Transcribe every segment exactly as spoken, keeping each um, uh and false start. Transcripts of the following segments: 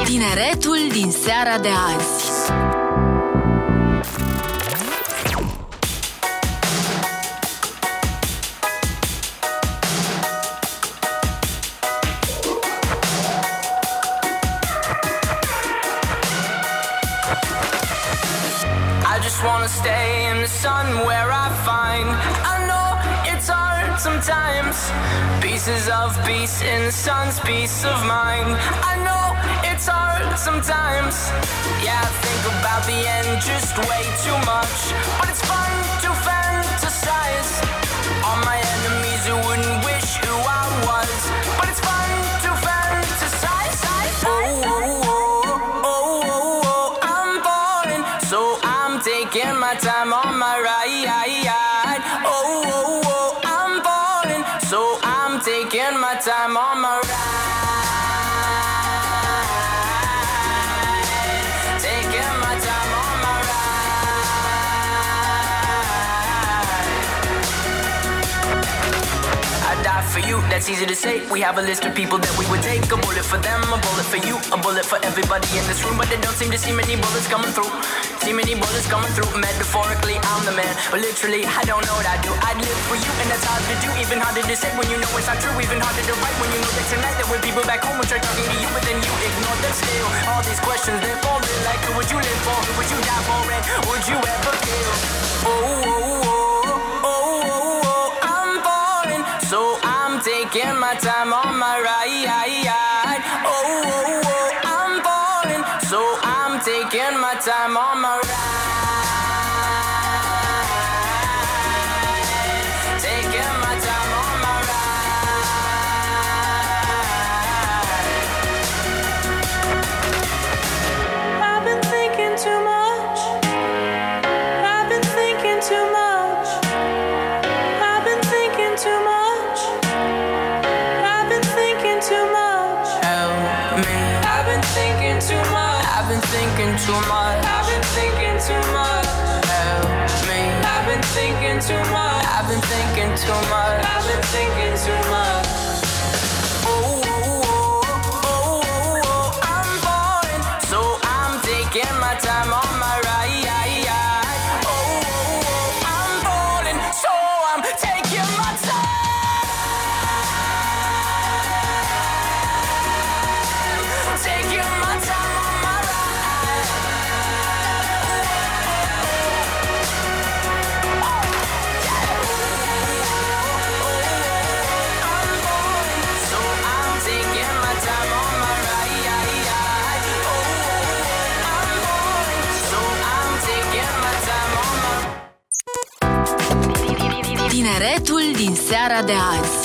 Tineretul din seara de azi. I just wanna stay in the sun where I find I know it's hard sometimes. Pieces of peace in the sun's peace of mind. I know it's hard sometimes. Yeah, I think about the end just way too much. But it's fun to fantasize. All my enemies who wouldn't wish who I was. But it's fun to fantasize. Oh, oh, oh, oh, oh, oh, I'm falling. So I'm taking my time on my ride. Oh, oh, oh, I'm falling. So I'm taking my time on my ride. Taking my time on my ride. I die for you, that's easy to say. We have a list of people that we would take. A bullet for them, a bullet for you, a bullet for everybody in this room. But they don't seem to see many bullets coming through. See many bullets coming through. Metaphorically, I'm the man, but literally, I don't know what I do. I'd live for you, and that's hard to do. Even harder to say when you know it's not true. Even harder to write when you know that tonight there were people back home who tried talking to you, but then you ignore them still. All these questions, they're falling like, who would you live for? Who would you die for? And would you ever kill? Oh, oh, oh, oh, oh, oh, I'm falling. So I'm taking my time on my ride. Oh, oh, oh, I'm falling. So I'm taking my time on my ride. Taking my time on my ride. I've been thinking too much. I've been thinking too much. I've been thinking too much. I've been thinking too much. Help me. I've been thinking too much. I've been thinking too much. I've been thinking too much. Help me. I've been thinking too much. I've been thinking too much. I've been thinking too much. Oh, oh, oh, oh, oh, oh, I'm falling. So I'm taking my time on my ride. Oh, oh, oh, I'm falling. So I'm taking my time. Taking my time on my ride. I'm falling. So I'm taking my time on my ride. Oh, I'm falling. So I'm taking my time on my. Tineretul din seara de azi.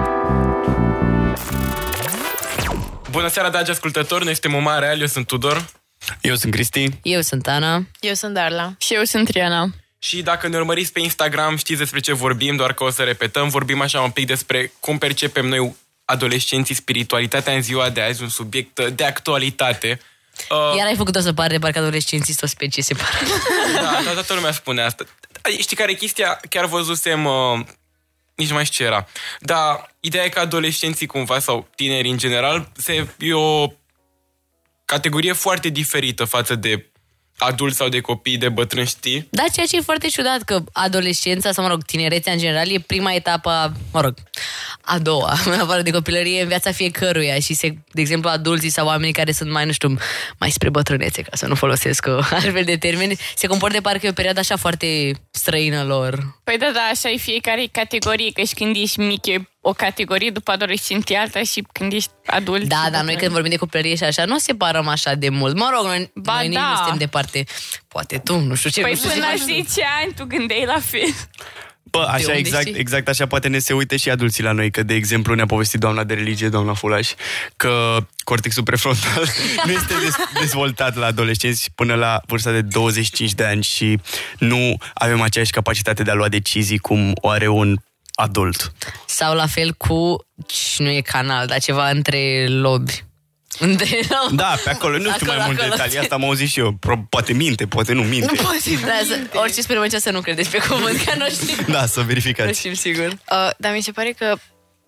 Bună seara, dragi ascultători, noi suntem Omar Real, eu sunt Tudor. Eu sunt Cristi. Eu sunt Ana. Eu sunt Darla. Și eu sunt Triana. Și dacă ne urmăriți pe Instagram, știți despre ce vorbim, doar că o să repetăm. Vorbim așa un pic despre cum percepem noi, adolescenții, spiritualitatea în ziua de azi, un subiect de actualitate. Uh, Iar ai făcut-o să pare de parcă adolescenții sunt o specie separată. Da, da, toată lumea spune asta. Știi care e chestia? Chiar văzusem... Uh, nici nu mai știu ce era. Dar ideea e că adolescenții cumva, sau tineri în general, se, e o categorie foarte diferită față de adulți sau de copii, de bătrâni, știi? Da, ceea ce e foarte ciudat, că adolescența, sau mă rog, tinerețea în general, e prima etapă, mă rog, a doua, în afară de copilărie, în viața fiecăruia. Și, se, de exemplu, adulții sau oamenii care sunt mai, nu știu, mai spre bătrânețe, ca să nu folosesc altfel de termeni, se comportă de parcă e o perioadă așa foarte străină lor. Păi da, da, așa e fiecare categorie, că și când ești mic e o categorie, după adolescent e alta și când ești adult... Da, dar noi când vorbim de copilărie și așa, nu o separăm așa de mult. Mă rog, noi, ba, noi da. nu suntem departe. Poate tu, nu știu ce. Păi nu știu până ce la faci tu. zece ani tu gândeai la fel. Bă, așa unde exact, știi? exact așa poate ne se uite și adulții la noi, că de exemplu ne-a povestit doamna de religie, doamna Fulaș, că cortexul prefrontal nu este des- dezvoltat la adolescenți până la vârsta de douăzeci și cinci de ani și nu avem aceeași capacitate de a lua decizii cum o are un adult. Sau la fel cu, nu e canal, dar ceva între lobi. Între, no. Da, pe acolo, nu știu Acolo, mai multe acolo. detalii, asta am auzit și eu. Pro- poate minte, poate nu minte. Nu poți să, orice experimență să nu credeți pe cuvânt, că nu știm. Da, să Nu verificați. știm sigur. Uh, dar mi se pare că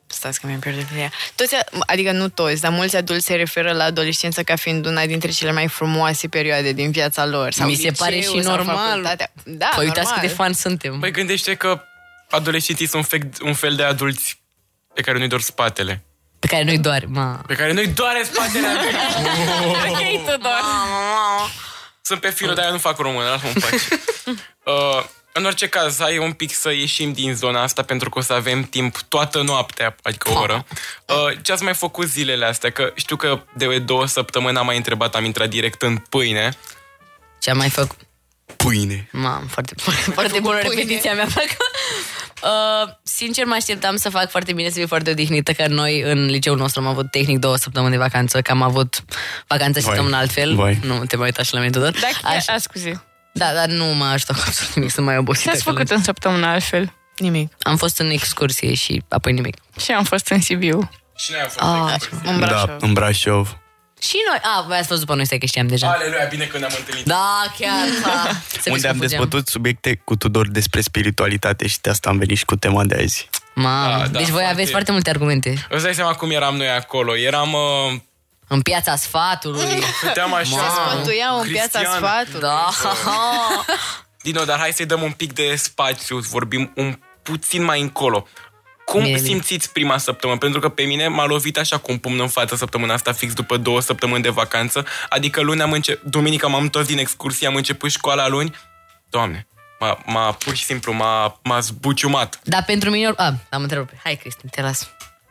Stați că mi-am pierdut ideea. Toți, adică nu toți, dar mulți adulți se referă la adolescență ca fiind una dintre cele mai frumoase perioade din viața lor. Sau Mi se pare și liceul, sau normal. facultatea. Da, Păi uitați normal. cât de fan suntem. Păi gândește că adolescenții sunt un fel, un fel de adulți pe care nu-i dor spatele. Pe care nu-i doar, ma. Pe care nu-i doare spatele. Ok, Tudor. Sunt pe firul, dar eu nu fac română, lasă-mă în pace. Uh, în orice caz, hai un pic să ieșim din zona asta, pentru că o să avem timp toată noaptea, adică o oră. Uh, ce ați mai făcut zilele astea? Că știu că de două săptămâni am mai întrebat, am intrat direct în pâine. Ce am mai făcut? Pâine. Mam, foarte, foarte, foarte bună pâine. repetiția mea. Uh, sincer, mă așteptam să fac foarte bine, să fiu foarte odihnită, că noi în liceul nostru am avut tehnic două săptămâni de vacanță, că am avut vacanță și Vai. săptămână altfel. Vai. Nu te mai uita și la mine, Tudor. Da, chiar, Așa. a, scuze. Da, dar nu m-a ajutat cu absolut nimic, sunt mai obosită. Ce ați că făcut în săptămâna altfel? Nimic. Am fost în excursie și apoi nimic. Și am fost în Sibiu. Și noi am fost Ah, excursie. În Brașov. Da, în Brașov. și noi, a, voi ați fost după noi, stai că știam deja. Aleluia, bine că ne-am întâlnit. Da, chiar, ha. Să Unde vezi am cum fugeam. dezbătut subiecte cu Tudor despre spiritualitate și de asta am venit și cu tema de azi. Mamă, Da, da, deci voi foarte- aveți foarte multe argumente. Îți dai seama cum eram noi acolo. Eram... Uh, În piața sfatului. stăteam așa... Se sfătuiau în piața Cristian. sfatului. Da. Dino, dar hai să-i dăm un pic de spațiu, vorbim un puțin mai încolo. Cum Bine, bine. simțiți prima săptămână? Pentru că pe mine m-a lovit așa cu un pumn în față săptămâna asta, fix după două săptămâni de vacanță. Adică luni am început, duminica m-am întors din excursie, am început școala luni. Doamne, m-a, m-a pur și simplu m-a, m-a zbuciumat. Dar pentru mine... A, am întrerupt. Hai, Cristi, te las.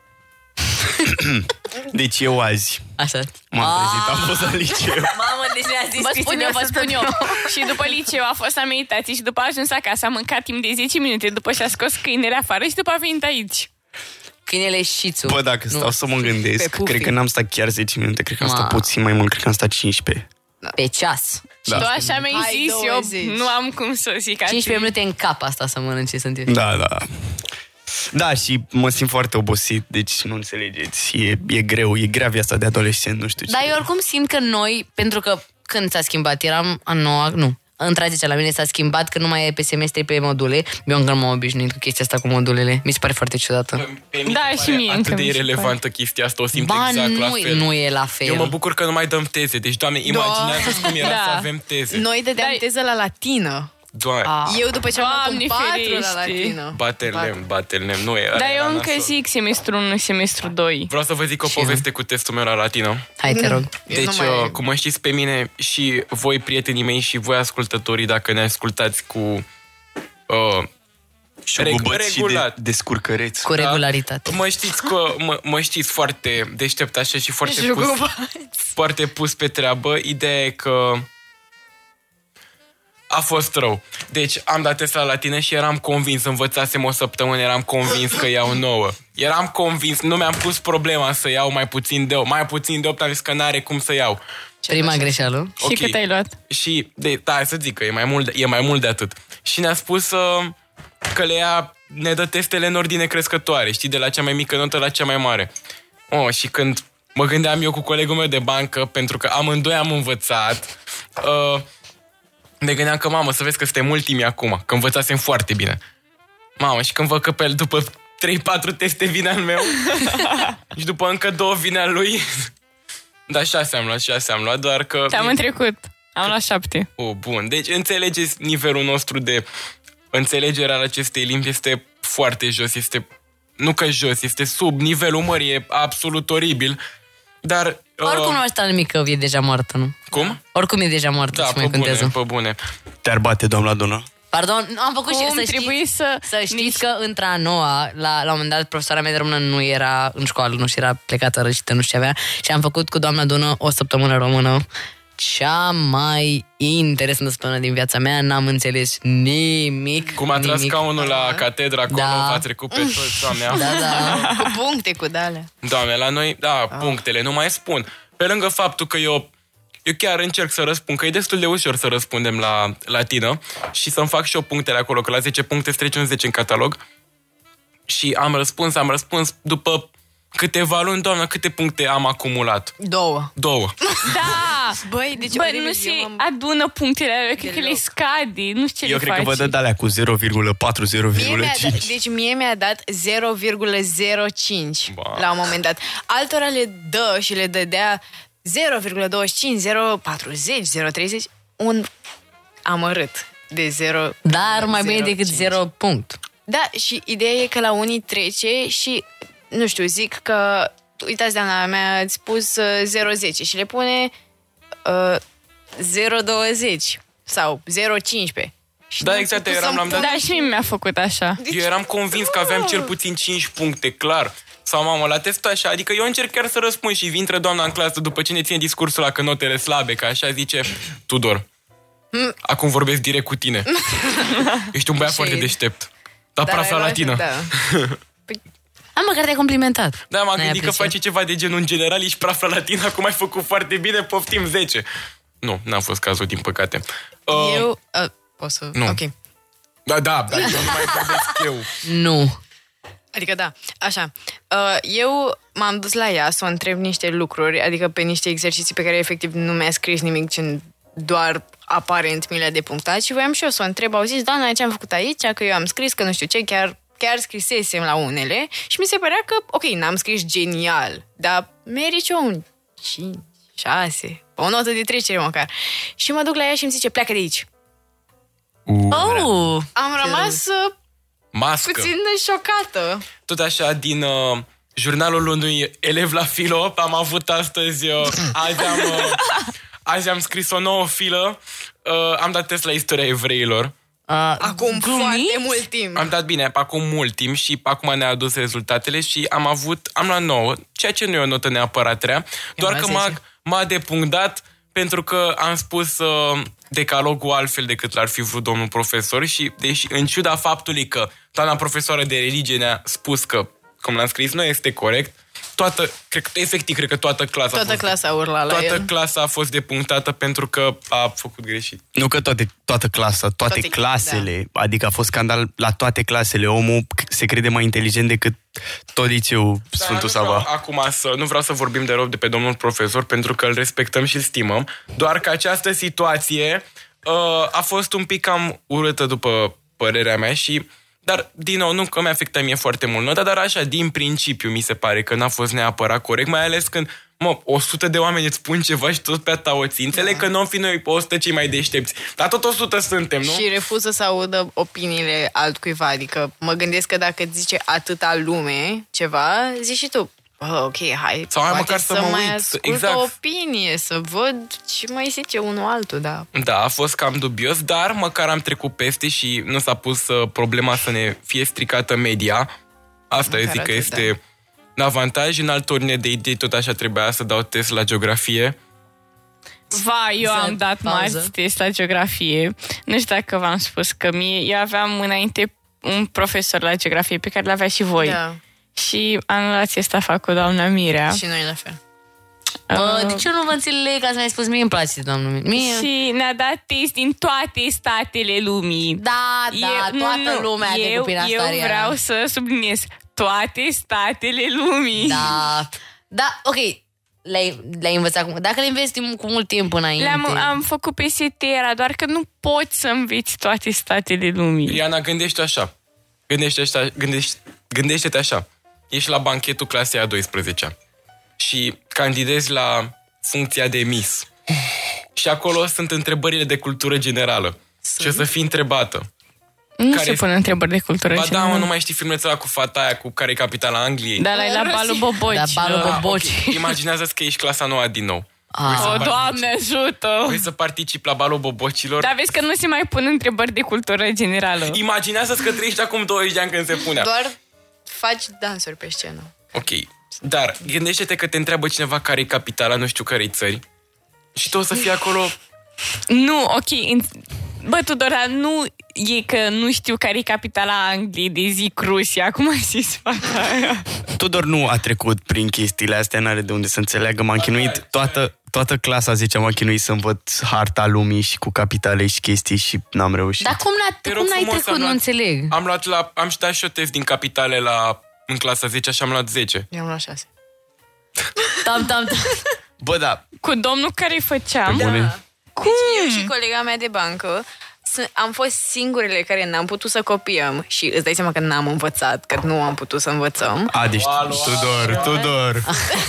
Deci eu azi Așa. m-am trezit, am fost la liceu. Mamă, deci ne-a zis Vă spun Cristina eu, vă să spun stăm. eu. Și după liceu a fost la meditație și după a ajuns acasă, a mâncat timp de zece minute, după și a scos câinele afară și după a venit aici. Câinele șițu. Bă, dacă stau să mă gândesc, Pe pufi. cred că n-am stat chiar zece minute, cred că am Ma. stat puțin mai mult, cred că am stat cincisprezece. Pe ceas. Da. Tu așa mi-ai Hai, zis, eu douăzeci. nu am cum să zic. cincisprezece minute în cap asta să mănânce sunt eu. Da, da. Da, și mă simt foarte obosit, deci nu înțelegeți. E, e greu, e grea viața de adolescent, nu știu ce. Dar eu oricum simt că noi, pentru că când s-a schimbat, eram a noua, nu, între zecea la mine s-a schimbat că nu mai e pe semestre, pe module. Eu încă nu m-am obișnuit cu chestia asta cu modulele. Mi se pare foarte ciudată. Pe mine Da, mi se și pare mie încă atât de mi se irelevantă chestia asta, o simt Ba, exact la nu, fel. nu e la fel. Eu mă bucur că nu mai dăm teze. Deci, Doamne, imaginează-ți cum era Da. să avem teze. Noi dădeam Dar- teză la latină. Doamne, Eu după ce am luat un Doamne patru la ferește. latină. bate-l lemn, bate-l lemn. Nu e. Dar era eu încă nasol. zic semestru unu, semestru doi. Vreau să vă zic o Și eu. poveste cu testul meu la latină. Hai, te rog. Eu nu Deci, mai- uh, cum mă știți pe mine și voi, prietenii mei, și voi, ascultătorii, dacă ne ascultați cu uh, Șurubăți și de, regulat. descurcăreți. Cu regularitate. Mă știți că mă, mă știți foarte deștept așa și foarte pus, foarte pus pe treabă. Ideea e că a fost rău. Deci am dat test la latină și eram convins, învățasem o săptămână, eram convins că iau nouă. Eram convins, nu mi-am pus problema să iau mai puțin de opt. Mai puțin de opt am zis că n-are cum să iau. Prima greșeală. Și Ok. cât ai luat? Și, de, da, hai să zic că e mai mult de, e mai mult de atât. Și ne-a spus uh, că le ia, ne dă testele în ordine crescătoare, știi, de la cea mai mică notă la cea mai mare. Oh, și când mă gândeam eu cu colegul meu de bancă, pentru că amândoi am învățat, uh, ne gândeam că, mamă, să vezi că suntem ultimii acum, că învățasem foarte bine. Mamă, și când văd că pe el după trei patru teste vine al meu și după încă două vine al lui. Da, șase am luat, șase am luat, doar că... Te-am întrecut. Am luat șapte. Oh, bun. Deci înțelegeți, nivelul nostru de înțelegere al acestei limbi este foarte jos. Este, nu că jos, este sub nivelul mării, e absolut oribil. Dar... Oricum nu uh, aș sta nimic că e deja moartă, nu? Cum? Oricum e deja moartă, Da, și pe mai bune, contează. pe bune. Te-ar bate, doamna Dona? Pardon, nu, am făcut și Cum să trebuie știți, să... să știți că între a noua, la, la un moment dat, profesoara mea de română nu era în școală, nu și era plecată răcită, nu știu ce avea, și am făcut cu doamna Dună o săptămână română, cea mai interesantă săptămână din viața mea, n-am înțeles nimic. Cum a tras nimic. scaunul la catedra acolo, Da. v-a trecut pe toți, doamne. Da, da. Cu puncte, cu dale. Doamne, la noi, da, Ah. punctele, nu mai spun. Pe lângă faptul că eu, eu chiar încerc să răspund, că e destul de ușor să răspundem la latină și să-mi fac și eu punctele acolo, că la zece puncte îți trece un zece în catalog. Și am răspuns, am răspuns, după câteva luni, doamnă, câte puncte am acumulat? Două. Două. Da! Băi, deci Bă, oribil, nu eu se m-am- adună punctele alea, cred că le Deloc. scade, nu știu ce Eu le cred că faci. vă dă de alea cu zero virgulă patru zero Mie virgulă mi-a dat, cinci. deci mie mi-a dat zero virgulă zero cinci Ba. la un moment dat. Altora le dă și le dădea zero virgulă douăzeci și cinci, zero virgulă patruzeci, zero virgulă treizeci, un amărât de zero. Dar mai bine decât zero punct. Da, și ideea e că la unii trece și, nu știu, zic că, uitați, doamna mea, ați spus uh, zero virgulă zece și le pune uh, zero virgulă douăzeci sau zero virgulă cincisprezece. Și Da, nu exact, pot eu eram- să-mi l-am dat- pun- Da, și mie mi-a făcut așa. Eu eram convins că aveam cel puțin cinci puncte, clar. Sau, mamă, la testul așa, adică eu încerc chiar să răspund și intră doamna în clasă după ce ne ține discursul la că notele slabe, că așa zice, Tudor, acum vorbesc direct cu tine. Ești un băiat Shade. foarte deștept. Dar Dar prafla ai luat- latină. Da. Am măcar te-ai complimentat. Da, m-am Ne-ai gândit că apreciat. face ceva de genul în general, ești prafla latină, acum ai făcut foarte bine, poftim zece. Nu, n-a fost cazul, din păcate. Uh, Eu... Uh, pot să... nu. Ok. Da, da, dar eu nu mai vorbesc eu. Nu. Adică da, așa. Uh, eu m-am dus la ea să o întreb niște lucruri, adică pe niște exerciții pe care efectiv nu mi-a scris nimic, ci doar aparent mi le-a depunctat și voiam și eu să o întreb. Au zis, doamna, ce am făcut aici? Că eu am scris, că nu știu ce, chiar, chiar scrisesem la unele și mi se părea că, ok, n-am scris genial, dar merici eu un cinci, șase, o notă de trecere măcar. Și mă duc la ea și îmi zice, pleacă de aici. Oh! Am rămas uh, Mască. puțin șocată. Tot așa, din uh, jurnalul unui elev la filo, am avut astăzi, uh, azi, am, uh, azi am scris o nouă filă, uh, am dat test la istoria evreilor. Uh, Acum glumiți? foarte mult timp. Am dat bine, acum mult timp și acum ne-a adus rezultatele și am avut, am luat nouă, ceea ce nu e o notă neapărat rea, doar la că m-a, zece. m-a depunctat pentru că am spus uh, decalogul altfel decât l-ar fi vrut domnul profesor și, deși în ciuda faptului că doamna profesoară de religie ne-a spus că, cum l-am scris, nu este corect, toată, cred că, efectiv, cred că toată clasa a Toată fost, clasa urla la toată el. clasa a fost depunctată pentru că a făcut greșit. Nu că toate, toată clasa, toate, Toate- clasele, adică a fost scandal la toate clasele. Omul se crede mai inteligent decât tot liceul Sfântul Da, nu vreau Sava. acum să, nu vreau să vorbim de rău de pe domnul profesor, pentru că îl respectăm și îl stimăm, doar că această situație uh, a fost un pic cam urâtă după părerea mea și, dar, din nou, nu că mi-a afectat mie foarte mult nota, dar așa, din principiu, mi se pare că n-a fost neapărat corect, mai ales când, mă, o sută de oameni îți spun ceva și tot pe a ta o ții. Înțeleg că nu am fi noi pe o sută cei mai deștepți, dar tot o sută suntem, nu? Și refuză să audă opiniile altcuiva. Adică mă gândesc că dacă îți zice atâta lume ceva, zici și tu, oh, ok, hai, Sau hai poate măcar să mă mai uit, ascult exact. o opinie, să văd ce mai zice unul altul, da. Da, a fost cam dubios, dar măcar am trecut peste și nu s-a pus uh, problema să ne fie stricată media. Asta eu Măcar zic că atât, este un avantaj. În altă ordine de idei, tot așa trebuia să dau test la geografie. Va, eu Să am dat pauză. marți test la geografie. Nu știu dacă v-am spus că mie, eu aveam înainte un profesor la geografie pe care l-avea și voi. Da. Și anul acesta fac cu doamna Mirea. Și noi la fel. Bă, Uh, de ce nu vă înțeleg? Ați mai spus, mie îmi place, domnul. Mie... Și ne-a dat test din toate statele lumii. Da, da, Eu- toată lumea a eu, trecut prin asta, eu Ariana. vreau să subliniez toate statele lumii. Da, da, ok. Le-ai, le-ai învățat cum. Dacă le înveți timp- cu mult timp înainte. Le-am am făcut pe setera, doar că nu poți să înveți toate statele lumii. Iana, gândește așa. Gândește așa, gândește, gândește-te așa. Ești la banchetul clasei a douăsprezecea și candidezi la funcția de Miss. Și acolo sunt întrebările de cultură generală. Ce să fii întrebată. Nu Care se este- pun întrebări de cultură Ba da, generală. mă, nu mai știi filmețul ăla cu fata aia cu care e capitala Angliei? Dar la la balul boboci. Da, balul Ah, boboci. ok. Imaginează-ți că ești clasa nouă din nou. Ah. O, Doamne ajută! Vrei să participi la balul bobocilor? Dar vezi că nu se mai pun întrebări de cultură generală. Imaginează-ți că trăiești acum douăzeci de ani când se punea. Doar faci dansuri pe scenă. Ok, dar gândește-te că te întreabă cineva care e capitala nu știu cărei țări și tu o să fii acolo. Nu, ok. în- Bă, Tudor, dar nu e că nu știu care e capitala Angliei, de zic Rusia. Cum ai zis fata aia? Tudor nu a trecut prin chestiile astea, n-are de unde să înțeleagă. M-am chinuit, toată, toată clasa zece m-am chinuit să învăț harta lumii și cu capitale și chestii și n-am reușit. Dar cum, n-a, Te cum rog n-ai frumos, trecut? am Nu luat- înțeleg. Am luat la, am dat și o test din capitale la în clasa zece și am luat zece. Eu am luat șase. Tam, tam, tam. Bă, da. Cu domnul care îi făceam. Bune. Cum? Deci eu și colega mea de bancă s- am fost singurele care n-am putut să copiem și îți dai seama că n-am învățat, că nu am putut să învățăm. A, deci Tudor, Tudor.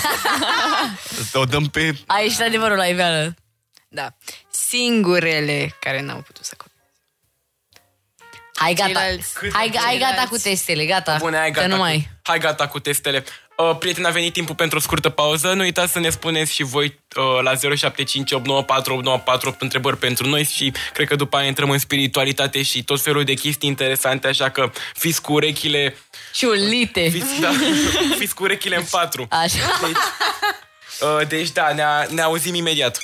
O dăm pe... A ieșit adevărul la iveală. Da. Singurele care n-au putut să copiem. Hai gata, Ceilalți- hai, hai gata ceilalți- cu testele, gata. Bune, hai Că gata, nu cu, mai. hai gata cu testele. Uh, prieteni, a venit timpul pentru o scurtă pauză. Nu uitați să ne spuneți și voi uh, la zero șapte cinci opt nouă patru opt nouă patru întrebări pentru noi și cred că după aia intrăm în spiritualitate și tot felul de chestii interesante, așa că fiți cu urechile... Ciulite. Fiți, da, fiți cu urechile în patru. Așa. Deci, uh, deci da, ne, ne auzim imediat.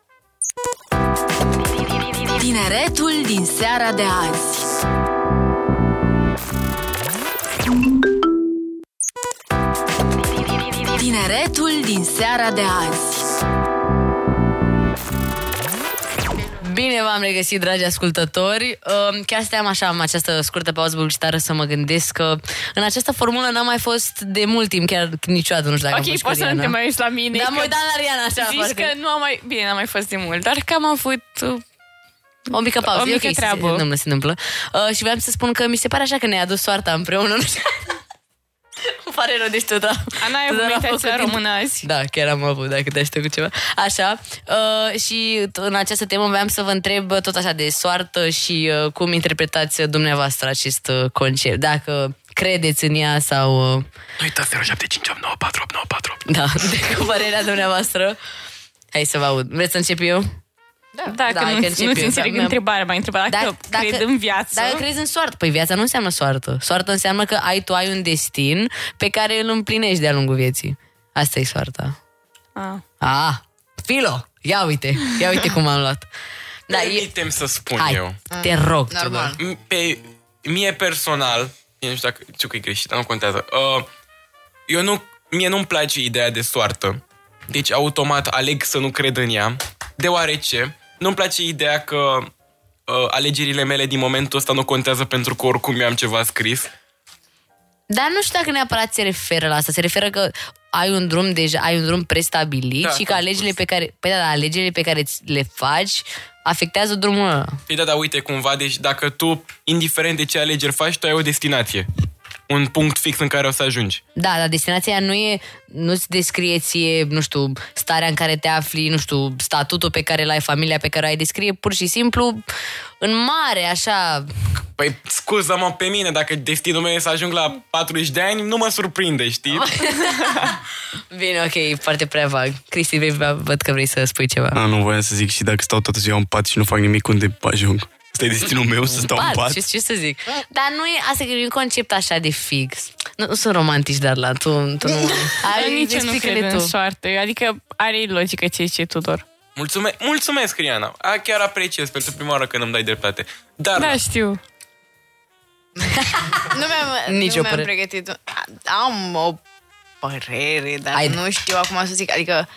Tineretul din seara de azi. Tineretul din seara de azi. Bine v-am regăsit, dragi ascultători. Uh, Chiar steam așa, în această scurtă pauză publicitară, să mă gândesc că în această formulă n-am mai fost de mult timp, chiar niciodată, nu știu dacă am Ok, fost poți cu să nu Riana. te mai uiți la mine. Dar că mă uitam la Riana așa, zici parcă. că nu am mai... Bine, n-am mai fost de mult, doar că am avut... uh, O mică pauză, O e mică ok, treabă. Se întâmplă, se întâmplă. Uh, și vreau să spun că mi se pare așa că ne-a adus soarta împreună. Nu știu. Îmi pare rău, deci tu, da. Ana, ai Tu, da, avut la meditația făcut română azi? Da, chiar am avut, dacă te aștept cu ceva. Așa, uh, și în această temă vreau să vă întreb tot așa de soartă și uh, cum interpretați dumneavoastră acest uh, concept. Dacă credeți în ea sau... Uh, Nu uitați zero șapte cinci opt nouă patru opt nouă patru. da, de cu părerea dumneavoastră. Hai să vă aud. Vreți să încep eu? Dacă Da, da, hai nu, că încep nu-ți eu. înțeleg Da, întrebarea, m-ai întrebat dacă, dacă cred în viață. Dacă crezi în soartă. Păi viața nu înseamnă soartă. Soartă înseamnă că ai, tu ai un destin pe care îl împlinești de-a lungul vieții. Asta e soarta. Ah. Ah, Filo! Ia uite, ia uite cum am luat. Da, e... Permitem să spun Hai, eu. te rog. Normal. Tudor. M- Pe mie personal, eu nu știu dacă știu că e greșit, dar nu contează. Uh, eu nu, mie nu-mi place ideea de soartă. Deci automat aleg să nu cred în ea, deoarece nu-mi place ideea că uh, alegerile mele din momentul ăsta nu contează pentru că oricum eu am ceva scris. Dar nu știu dacă neapărat se referă la asta. Se referă că ai un drum deja, ai un drum prestabilit Da, și că am alegerile spus. pe care, păi da, da, alegerile pe care ți le faci afectează drumul ăla. Păi da, dar uite cumva, deci dacă tu, indiferent de ce alegeri faci, tu ai o destinație. Un punct fix în care o să ajungi. Da, dar destinația nu e, nu-ți descrie ție, nu știu, starea în care te afli, nu știu, statutul pe care l-ai, familia pe care o ai, descrie pur și simplu în mare, așa. Păi scuză-mă pe mine, dacă destinul meu e să ajung la patruzeci de ani, nu mă surprinde, știi? Bine, ok, foarte prea vag. Cristi, vrei, văd că vrei să spui ceva. A, nu voiam să zic și dacă stau toată ziua în pat și nu fac nimic, unde ajung? Asta e destinul meu, să stau în Pat, pat? Ce, ce să zic? Dar nu e, asta e un concept așa de fix. Nu, nu sunt romantici, dar la tu, tu nu... Eu Ai, nici eu nu explică-le cred în tu. soartă. Adică are logică ce zice Tudor. Mulțume- mulțumesc, Riana. A, chiar apreciez pentru prima oară când îmi dai dreptate. Dar Da, știu. Nu mi-am, Nici nu o mi-am părere. pregătit. Am o părere, dar Haide. nu știu acum să zic. Adică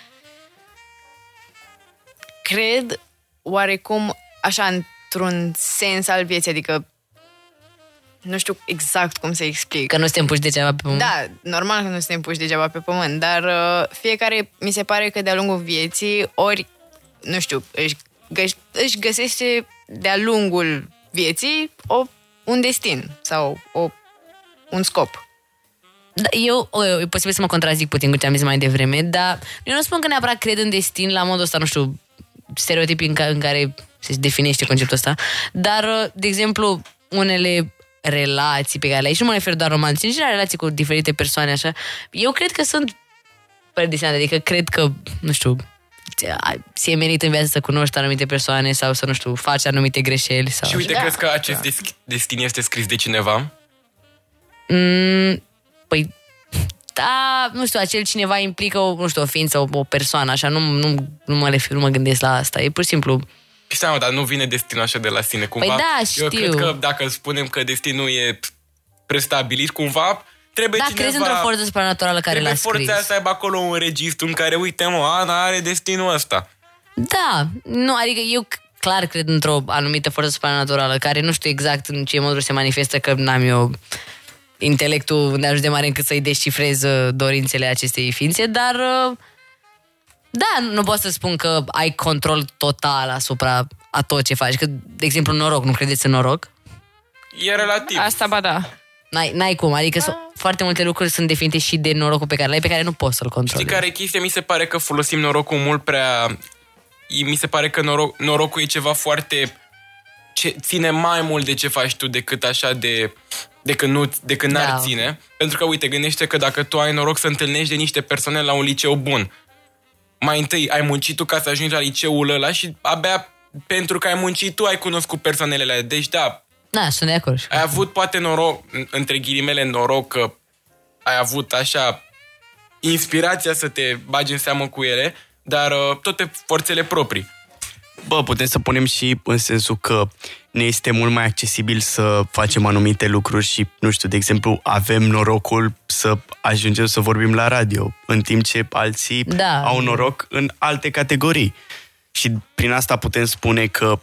cred oarecum așa într-un sens al vieții, adică nu știu exact cum să explic. Că nu suntem puși degeaba pe pământ. Da, normal că nu suntem puși degeaba pe pământ, dar uh, fiecare mi se pare că de-a lungul vieții, ori, nu știu, își, găs- își găsește de-a lungul vieții o, un destin sau o, un scop. Da, eu, o, e posibil să mă contrazic puțin cu ce am zis mai devreme, dar eu nu spun că neapărat cred în destin la modul ăsta, nu știu, stereotipii în, ca, în care se definește conceptul ăsta, dar, de exemplu, unele relații pe care le ai, și nu mă refer doar romantice, în general relații cu diferite persoane, așa, eu cred că sunt predestinate, adică cred că, nu știu, ți-e menit în viață să cunoști anumite persoane sau să, nu știu, faci anumite greșeli. Sau și uite, Da. crezi că acest des- destin este scris de cineva? Mm, păi, da, nu știu, acel cineva implică o, nu știu, o ființă, o, o persoană, așa, nu, nu, nu, mă refer, nu mă gândesc la asta, e pur și simplu. Păi stai, mă, dar nu vine destinul așa de la sine. Cumva, Păi da, Eu știu. cred că dacă spunem că destinul e prestabilit, cumva trebuie Da, cineva... crezi într-o forță supranaturală care trebuie l-a scris. forța aia să aibă acolo un registru în care, uite, mă, Ana are destinul ăsta. Da, nu, adică eu clar cred într-o anumită forță supranaturală care nu știu exact în ce moduri se manifestă, că n-am eu intelectul de ajuns de mare încât să-i descifrezi uh, dorințele acestei ființe, dar uh, da, nu pot să spun că ai control total asupra a tot ce faci. Că, de exemplu, noroc, nu credeți în noroc? E relativ. Asta, ba da. N-ai, n-ai cum, adică so, foarte multe lucruri sunt definite și de norocul pe care l-ai, pe care nu poți să-l controlezi. Știi care e chestia? Mi se pare că folosim norocul mult prea... Mi se pare că noroc, norocul e ceva foarte... Ce ține mai mult de ce faci tu decât așa de... decât, nu, decât n-ar Da. ține. Pentru că, uite, gândește că dacă tu ai noroc să întâlnești de niște persoane la un liceu bun, mai întâi ai muncit tu ca să ajungi la liceul ăla și abia pentru că ai muncit tu ai cunoscut persoanele alea. Deci, da, Da, sunt de acord. ai avut poate noroc, între ghilimele noroc, că ai avut așa inspirația să te bagi în seamă cu ele, dar uh, tot pe forțele proprii. Bă, putem să punem și în sensul că ne este mult mai accesibil să facem anumite lucruri și, nu știu, de exemplu, avem norocul să ajungem să vorbim la radio, în timp ce alții Da. au noroc în alte categorii. Și prin asta putem spune că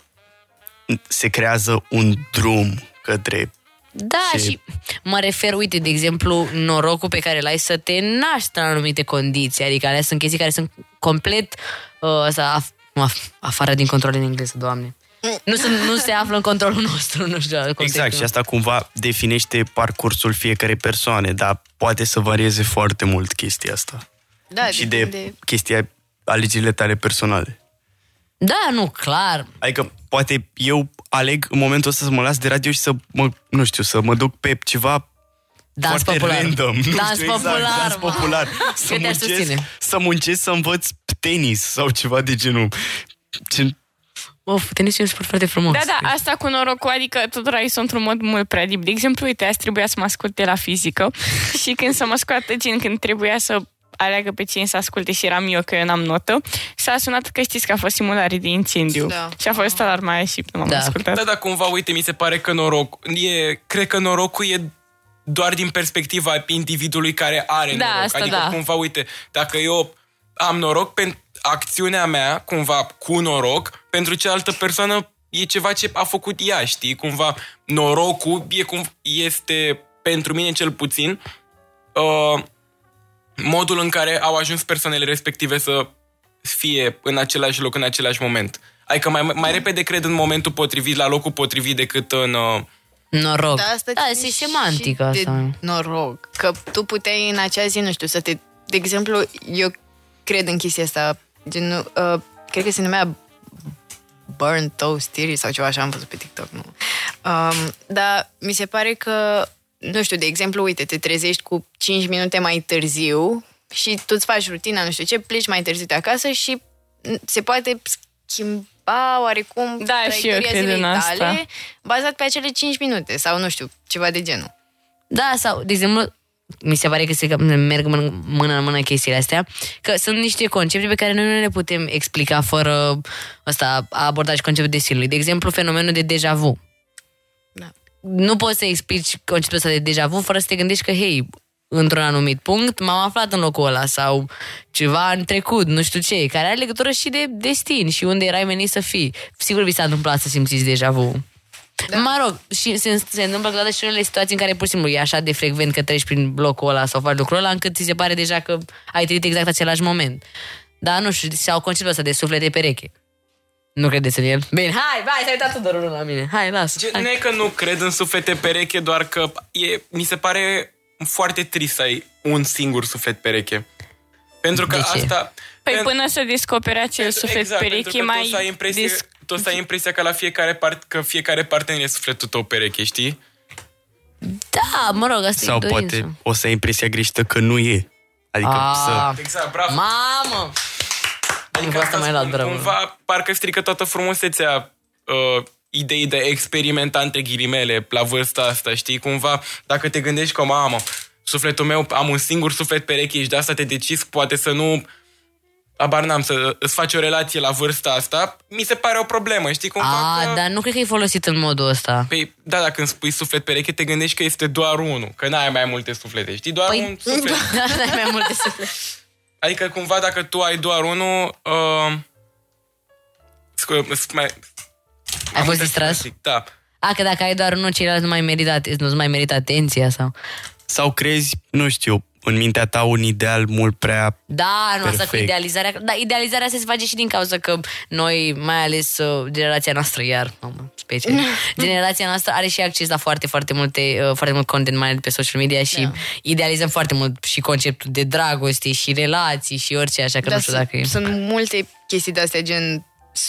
se creează un drum către... Da, Ce- și mă refer, uite, de exemplu, norocul pe care l-ai să te naști în anumite condiții, adică alea sunt chestii care sunt complet uh, asta, af- af- afară din control în engleză, Doamne. Nu, sunt, nu se află în controlul nostru, nu știu. cum să Exact, exprim. și asta cumva definește parcursul fiecare persoane, dar poate să varieze foarte mult chestia asta. Da, și de depinde. chestia alegerile tale personale. Da, nu, clar. Adică poate eu aleg în momentul ăsta să mă las de radio și să mă, nu știu, să mă duc pe ceva Dans foarte popular. random. Nu Dans știu, exact, popular, dans mă. popular. Să Că te-aș muncesc, susține. să muncesc să învăț tenis sau ceva de genul. Ce... Of, tenisul e un sport foarte frumos. Da, da, asta cu norocul, adică tuturor sunt într-un mod mult prea deep. De exemplu, uite, azi trebuia să mă ascult de la fizică și când să mă scoată, gen, când trebuia să aleagă pe cine să asculte și eram eu că eu n-am notă, s-a sunat că știți că a fost simulare de incendiu. Da. Și a fost alarma aia și nu m-am Da. ascultat. Da, dar cumva, uite, mi se pare că noroc, e, cred că norocul e doar din perspectiva individului care are Da, noroc. asta adică da. cumva, uite, dacă eu am noroc, pentru acțiunea mea, cumva cu noroc, pentru cealaltă persoană e ceva ce a făcut ea, știi? Cumva norocul e cum este, pentru mine cel puțin, uh, modul în care au ajuns persoanele respective să fie în același loc, în același moment. Adică mai, mai repede cred în momentul potrivit, la locul potrivit, decât în... Uh, Noroc. Da, asta Da, ține e și semantică de asta. noroc. Că tu puteai în acea zi, nu știu, să te... De exemplu, eu cred în chestia asta. Gen, uh, cred că se numea Burn Toast Theory sau ceva așa, am văzut pe TikTok, nu. Um, dar mi se pare că, nu știu, de exemplu, uite, te trezești cu cinci minute mai târziu și tu îți faci rutina, nu știu ce, pleci mai târziu de acasă și se poate schimba oarecum Da, și eu traiectoria cred în zilei asta. tale bazat pe acele cinci minute sau, nu știu, ceva de genul. Da, sau, de exemplu, mi se pare că se merg mână, mână în mână chestiile astea, că sunt niște concepte pe care noi nu le putem explica fără ăsta, a aborda și conceptul destinului. De exemplu, fenomenul de deja vu. Da. Nu poți să explici conceptul ăsta de deja vu fără să te gândești că, hei, într-un anumit punct m-am aflat în locul ăla sau ceva în trecut, nu știu ce, care are legătură și de destin și unde erai menit să fii. Sigur vi s-a întâmplat să simțiți deja vu. Da. Mă rog, și se, se întâmplă câteodată și unele situații în care pur și simplu e așa de frecvent că treci prin blocul ăla sau faci lucrul ăla încât ți se pare deja că ai trăit exact același moment. Dar nu știu, sau conceptul ăsta de suflete pereche. Nu credeți în el? Bine, hai, hai, s-a uitat Tudorul la mine. Hai, lasă. Gen, Hai. nu e că nu cred în suflete pereche, doar că e, mi se pare foarte trist să ai un singur suflet pereche. Pentru că De ce? asta... Păi pen- până să descoperi acel pentru- suflet exact, pereche pentru că mai... tu o să ai impresie, dis- tu o să ai impresia că la fiecare part, că fiecare partener e sufletul tău pereche, știi? Da, mă rog, asta Sau e dorință. poate o să ai impresia greșită că nu e. Adică Ah. să... Exact, bravo. Mamă! Adică asta mai luat, spun, bravo. cumva parcă strică toată frumusețea uh, ideii de experimenta între ghilimele la vârsta asta, știi? Cumva, dacă te gândești că, mamă, sufletul meu, am un singur suflet pereche și de asta te decizi, poate să nu, abar n-am, să îți faci o relație la vârsta asta, mi se pare o problemă, știi? Cumva A, că... dar nu cred că e folosit în modul ăsta. Păi, da, dacă îmi spui suflet pereche, te gândești că este doar unul, că n-ai mai multe suflete, știi? Doar Păi, un suflet. n-ai mai multe suflete. Adică, cumva, dacă tu ai doar unul... Uh, scu- sc- mai, Ai am fost uitat distras? să zic, da. A, că dacă ai doar unul, ceilalți nu mai merită, nu mai merită atenția sau... Sau crezi, nu știu, în mintea ta un ideal mult prea Da, nu, asta cu perfect. idealizarea. Da, idealizarea asta se face și din cauza că noi, mai ales uh, generația noastră, iar, mamă, specie, generația noastră are și acces la foarte, foarte multe, uh, foarte mult content, mai ales pe social media și Da. idealizăm foarte mult și conceptul de dragoste și relații și orice, așa că Da, nu știu dacă e. sunt multe chestii de-astea, gen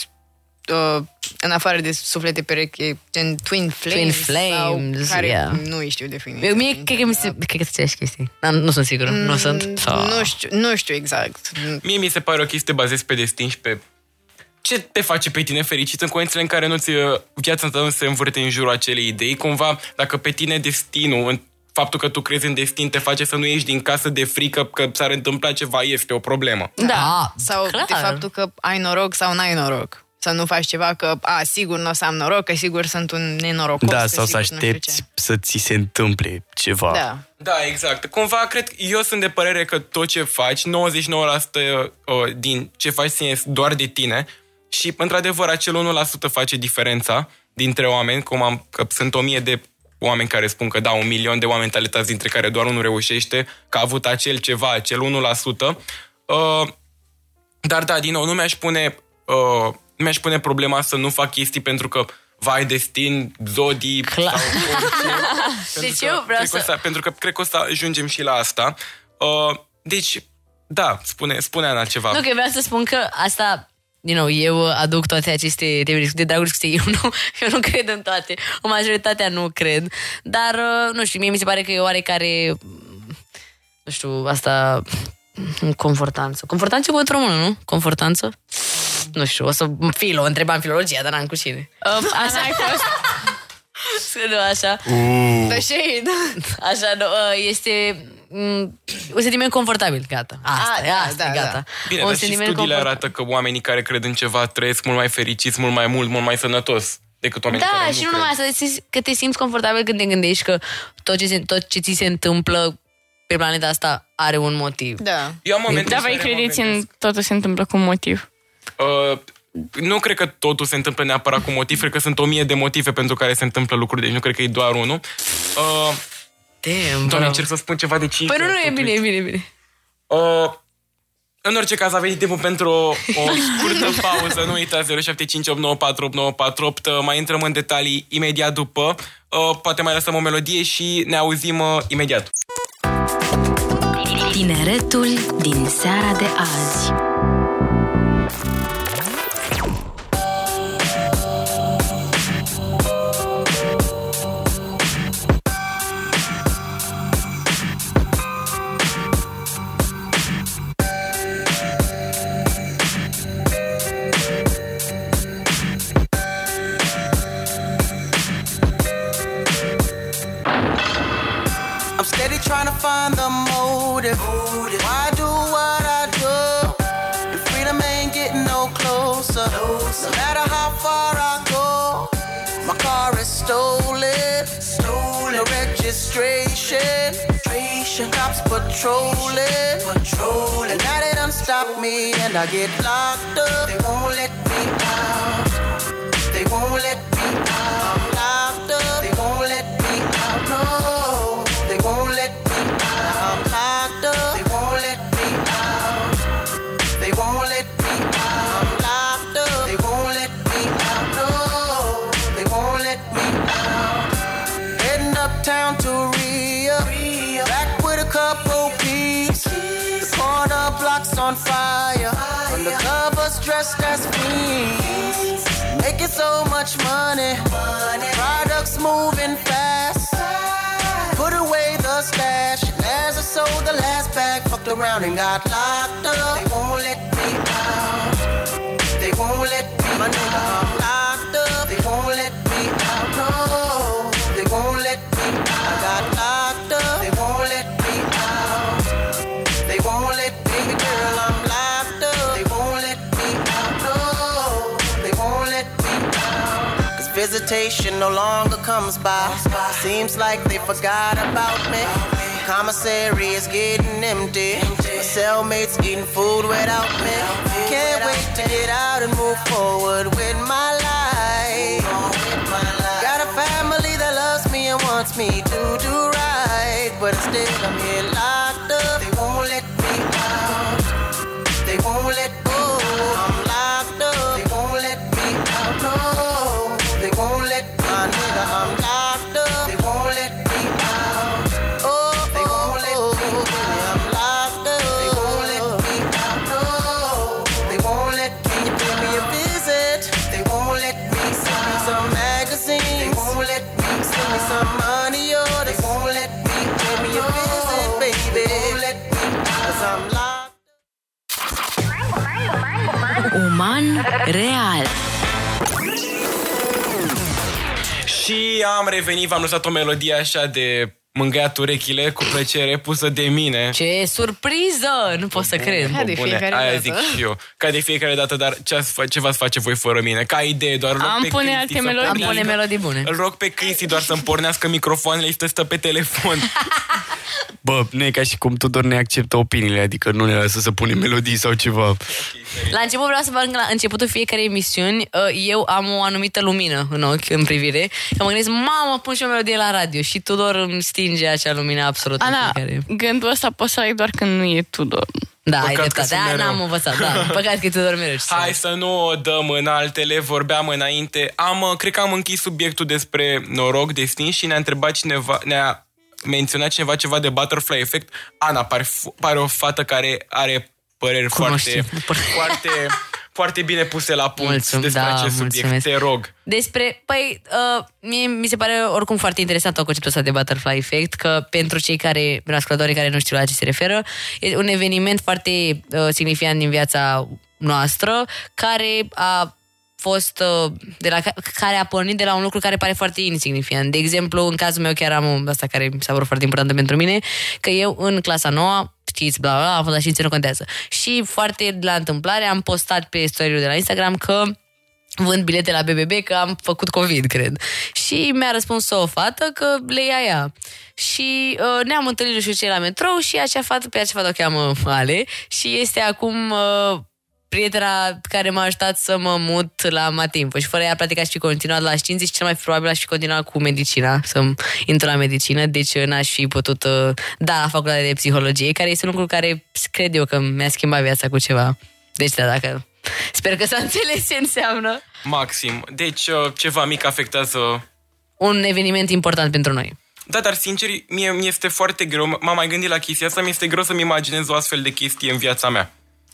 uh, în afară de suflete pereche, gen Twin Flames, Twin Flames, sau care yeah. nu îi știu definiția. Eu, mie, cred că, mi se, cred că sunt aceeași chestii. Da, nu sunt sigură, nu sunt. Sau... Nu știu, nu știu exact. Mie mi se pare ok să te bazezi pe destin și pe ce te face pe tine fericit în condițiile în care nu ți, viața ta nu se învârte în jurul acelei idei. Cumva, dacă pe tine destinul, în faptul că tu crezi în destin, te face să nu ieși din casă de frică că s-ar întâmpla ceva, este o problemă. Da, Sau clar. de faptul că ai noroc sau n-ai noroc. Să nu faci ceva că, a, sigur nu o să am noroc, că sigur sunt un nenorocos. Da, că sau să sigur nu știu aștepți ce. să ți se întâmple ceva. Da. Da, exact. Cumva, cred, eu sunt de părere că tot ce faci, nouăzeci și nouă la sută uh, din ce faci ține doar de tine și, într-adevăr, acel unu la sută face diferența dintre oameni, cum am, că sunt o mie de oameni care spun că da, un milion de oameni talentați, dintre care doar unul reușește, că a avut acel ceva, acel unu la sută. Uh, dar da, din nou, nu mi-aș pune, uh, nu mi-aș pune problema să nu fac chestii pentru că vai, destin, zodii Clar. sau orice. Deci Pentru că eu vreau cred că o să- să... Pentru că cred că o să ajungem și la asta. Uh, deci, da, spune, spune Ana ceva. Nu, că vreau să spun că asta, din nou, eu aduc toate aceste teorii de dragul și eu nu, eu nu cred în toate. O majoritatea nu cred. Dar, uh, nu știu, mie mi se pare că e oarecare, nu știu, asta, confortanță. Confortanță cu o română, nu? Confortanță? Nu știu, o să filo, întrebam filologia, dar n-am cu cine. Uh, Ana, ai fost... nu, așa. The shade. Așa, nu, uh, este mm, un sentiment confortabil, gata. Asta, Ah, e, da, asta, da, gata. da. Bine, un dar și sentiment studiile confortabil. arată că oamenii care cred în ceva trăiesc mult mai fericiți, mult mai mult, mult mai sănătos decât oamenii Da, care și nu nu numai cred. asta, simți- că te simți confortabil când te gândești că tot ce, se, tot ce ți se întâmplă pe planeta asta are un motiv. Da. Eu am momente Da, în voi care mă credeți în gândesc, totul se întâmplă cu un motiv. uh, nu cred că totul se întâmplă neapărat cu motiv, cred că sunt o mie de motive pentru care se întâmplă lucruri, deci nu cred că e doar unul. Uh, Damn, Doamne, bravo. încerc să spun ceva de cinci Păi nu, ori, nu, e totuși. bine, e bine, e bine. Uh, în orice caz, a venit timpul pentru o, o scurtă pauză. Nu uitați, zero șapte cinci opt nouă patru opt nouă patru opt. Uh, mai intrăm în detalii imediat după. Uh, poate mai lăsăm o melodie și ne auzim uh, imediat. Tineretul din seara de azi. I'm steady trying to find the motive. Why do what I do? The freedom ain't getting no closer. No matter how far I go, my car is stolen. Stolen. No registration. Cops patrolling. Patrolling. And now they done stop me and I get locked up. They won't let me out. They won't let me out. I'm locked up. They won't let me out. No. They won't let me out. I'm locked up. They won't let me out. They won't let me out. I'm locked up. They won't let me out. No, they won't let me out. Heading uptown to Ria. Back with a couple peeps. The corner blocks on fire. Undercovers dressed as fiends. Making so much money. Products moving fast. Put away the stash, and as I sold the last bag, fucked around and got locked up. They won't let me out. They won't let me My nigga, I'm locked up. They won't let me out. No, they won't let me out. I got locked up. They won't let me out. They won't let me, baby girl, I'm locked up. They won't let me out. No, they won't let me out. Cause visitation no longer comes by. Seems like they forgot about me. Commissary is getting empty. My cellmates eating food without me. Can't wait to get out and move forward with my life. Got a I'm here locked up. They won't let me out. They won't let go. I'm locked up. They won't let me out. No, they won't let my nigga. I'm locked up. They won't let me out. Oh, they won't let me. I'm locked up. They won't let me out. No, they won't let. Can you pay me a visit? They won't let me. Send me some magazines. They won't let me. Send me some money. Oh, they won't let me. Pay me a visit, baby. They won't let me. 'Cause I'm locked. Uman real. Și am revenit, v-am lăsat o melodie așa de mângâiat urechile, cu plăcere, pusă de mine. Ce surpriză! Nu pot să cred. Ca de fiecare Aia dată. zic și eu. Ca de fiecare dată, dar ce, ați fa- ce v-ați face voi fără mine? Ca idee, doar îl rog Am pe pune Cristi alte să melodii. Am pornească- pune melodii bune. Îl rog pe Cristi doar să-mi pornească microfoanele și să stă pe telefon. Bă, nu e ca și cum Tudor ne acceptă opiniile, adică nu ne lasă să punem melodii sau ceva. La început vreau să vă arăt că la începutul fiecarei emisiuni uh, eu am o anumită lumină în ochi, în privire. Că mă gândesc, mamă, pun și o melodie la radio. Și Tudor îmi stinge acea lumină absolut în Ana, fiecare. gândul ăsta poți să ai doar când nu e Tudor. Da, ai Păcat că dreptate. sunt Aia mereu. n-am învățat, da. Păcat că Tudor mereu. știu. Hai să nu o dăm în altele, vorbeam înainte. Am, uh, cred că am închis subiectul despre noroc, destin și ne-a întrebat cineva, ne-a menționat cineva ceva de butterfly effect. Ana, pare, f- pare o fată care are păreri foarte, Cunoștințe. foarte, foarte bine puse la punct Mulțumesc, despre da, acest subiect. mulțumesc. Te rog. Despre, păi, uh, mie mi se pare oricum foarte interesant conceptul ăsta de butterfly effect, că pentru cei care, ascultătorii care nu știu la ce se referă, e un eveniment foarte uh, significant din viața noastră, care a fost, uh, de la, care a pornit de la un lucru care pare foarte insignifiant. De exemplu, în cazul meu chiar am un, asta care mi s-a părut foarte importantă pentru mine, că eu în clasa nouă, știți, bla, bla, bla, am fost la științe, nu contează. Și foarte la întâmplare am postat pe story-ul de la Instagram că vând bilete la B B B, că am făcut COVID, cred. Și mi-a răspuns o fată că le ia ea. Și uh, ne-am întâlnit, nu știu ce, la metrou și acea fată, pe acea fată o cheamă Ale și este acum uh, prietena care m-a ajutat să mă mut la Matimpo. Și fără ea, practic, aș fi continuat la științe și cel mai probabil aș fi continuat cu medicina, să intru la medicină, deci n-aș fi putut uh, da la facultatea de psihologie, care este un lucru care cred eu că mi-a schimbat viața cu ceva. Deci, da, dacă... Sper că s-a înțeles ce înseamnă. Maxim. Deci, uh, ceva mic afectează... Un eveniment important pentru noi. Da, dar sincer, mie mi este foarte greu. M-am mai gândit la chestia asta, mi este greu să-mi imaginez o astfel de chestie în viața mea.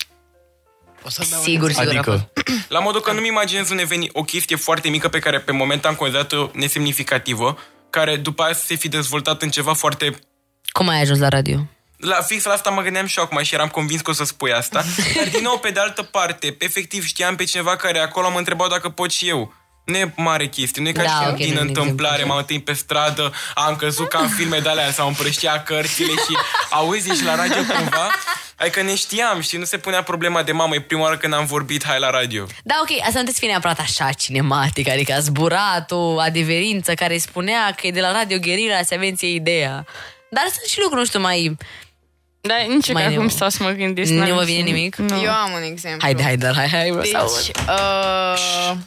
Sigur, sigur. Adică, La modul că nu-mi imaginez un eveni, o chestie foarte mică pe care pe moment am considerat-o nesemnificativă, care după aia să se fi dezvoltat în ceva foarte... Cum ai ajuns la radio? La fix la asta mă gândeam și eu acum și eram convins că o să spui asta. Dar din nou, pe de altă parte, efectiv știam pe cineva care acolo m-a întrebat dacă pot și eu. Nu e mare chestie, nu e ca Da, și ok, okay, din nu e un întâmplare, exemplu. m-am întâlnit pe stradă, am căzut ca în filme de alea, s-au împrăștiat cărțile și auzi, ești la radio cumva? Adică ne știam, și nu se punea problema de mamă, e prima oară când am vorbit, hai la radio. Da, ok, asta nu trebuie să fie neapărat așa cinematic, adică a zburat o adeverință care spunea că e de la Radio Guerilla, să aveți ideea. Dar sunt și lucruri, nu știu, mai... Dar nici Mai că acum nu- stau să mă gândesc. nu n-am vă să- vine nimic? Nu. Eu am un exemplu. Haide, haide, hai, hai, hai, Deci, sau... uh,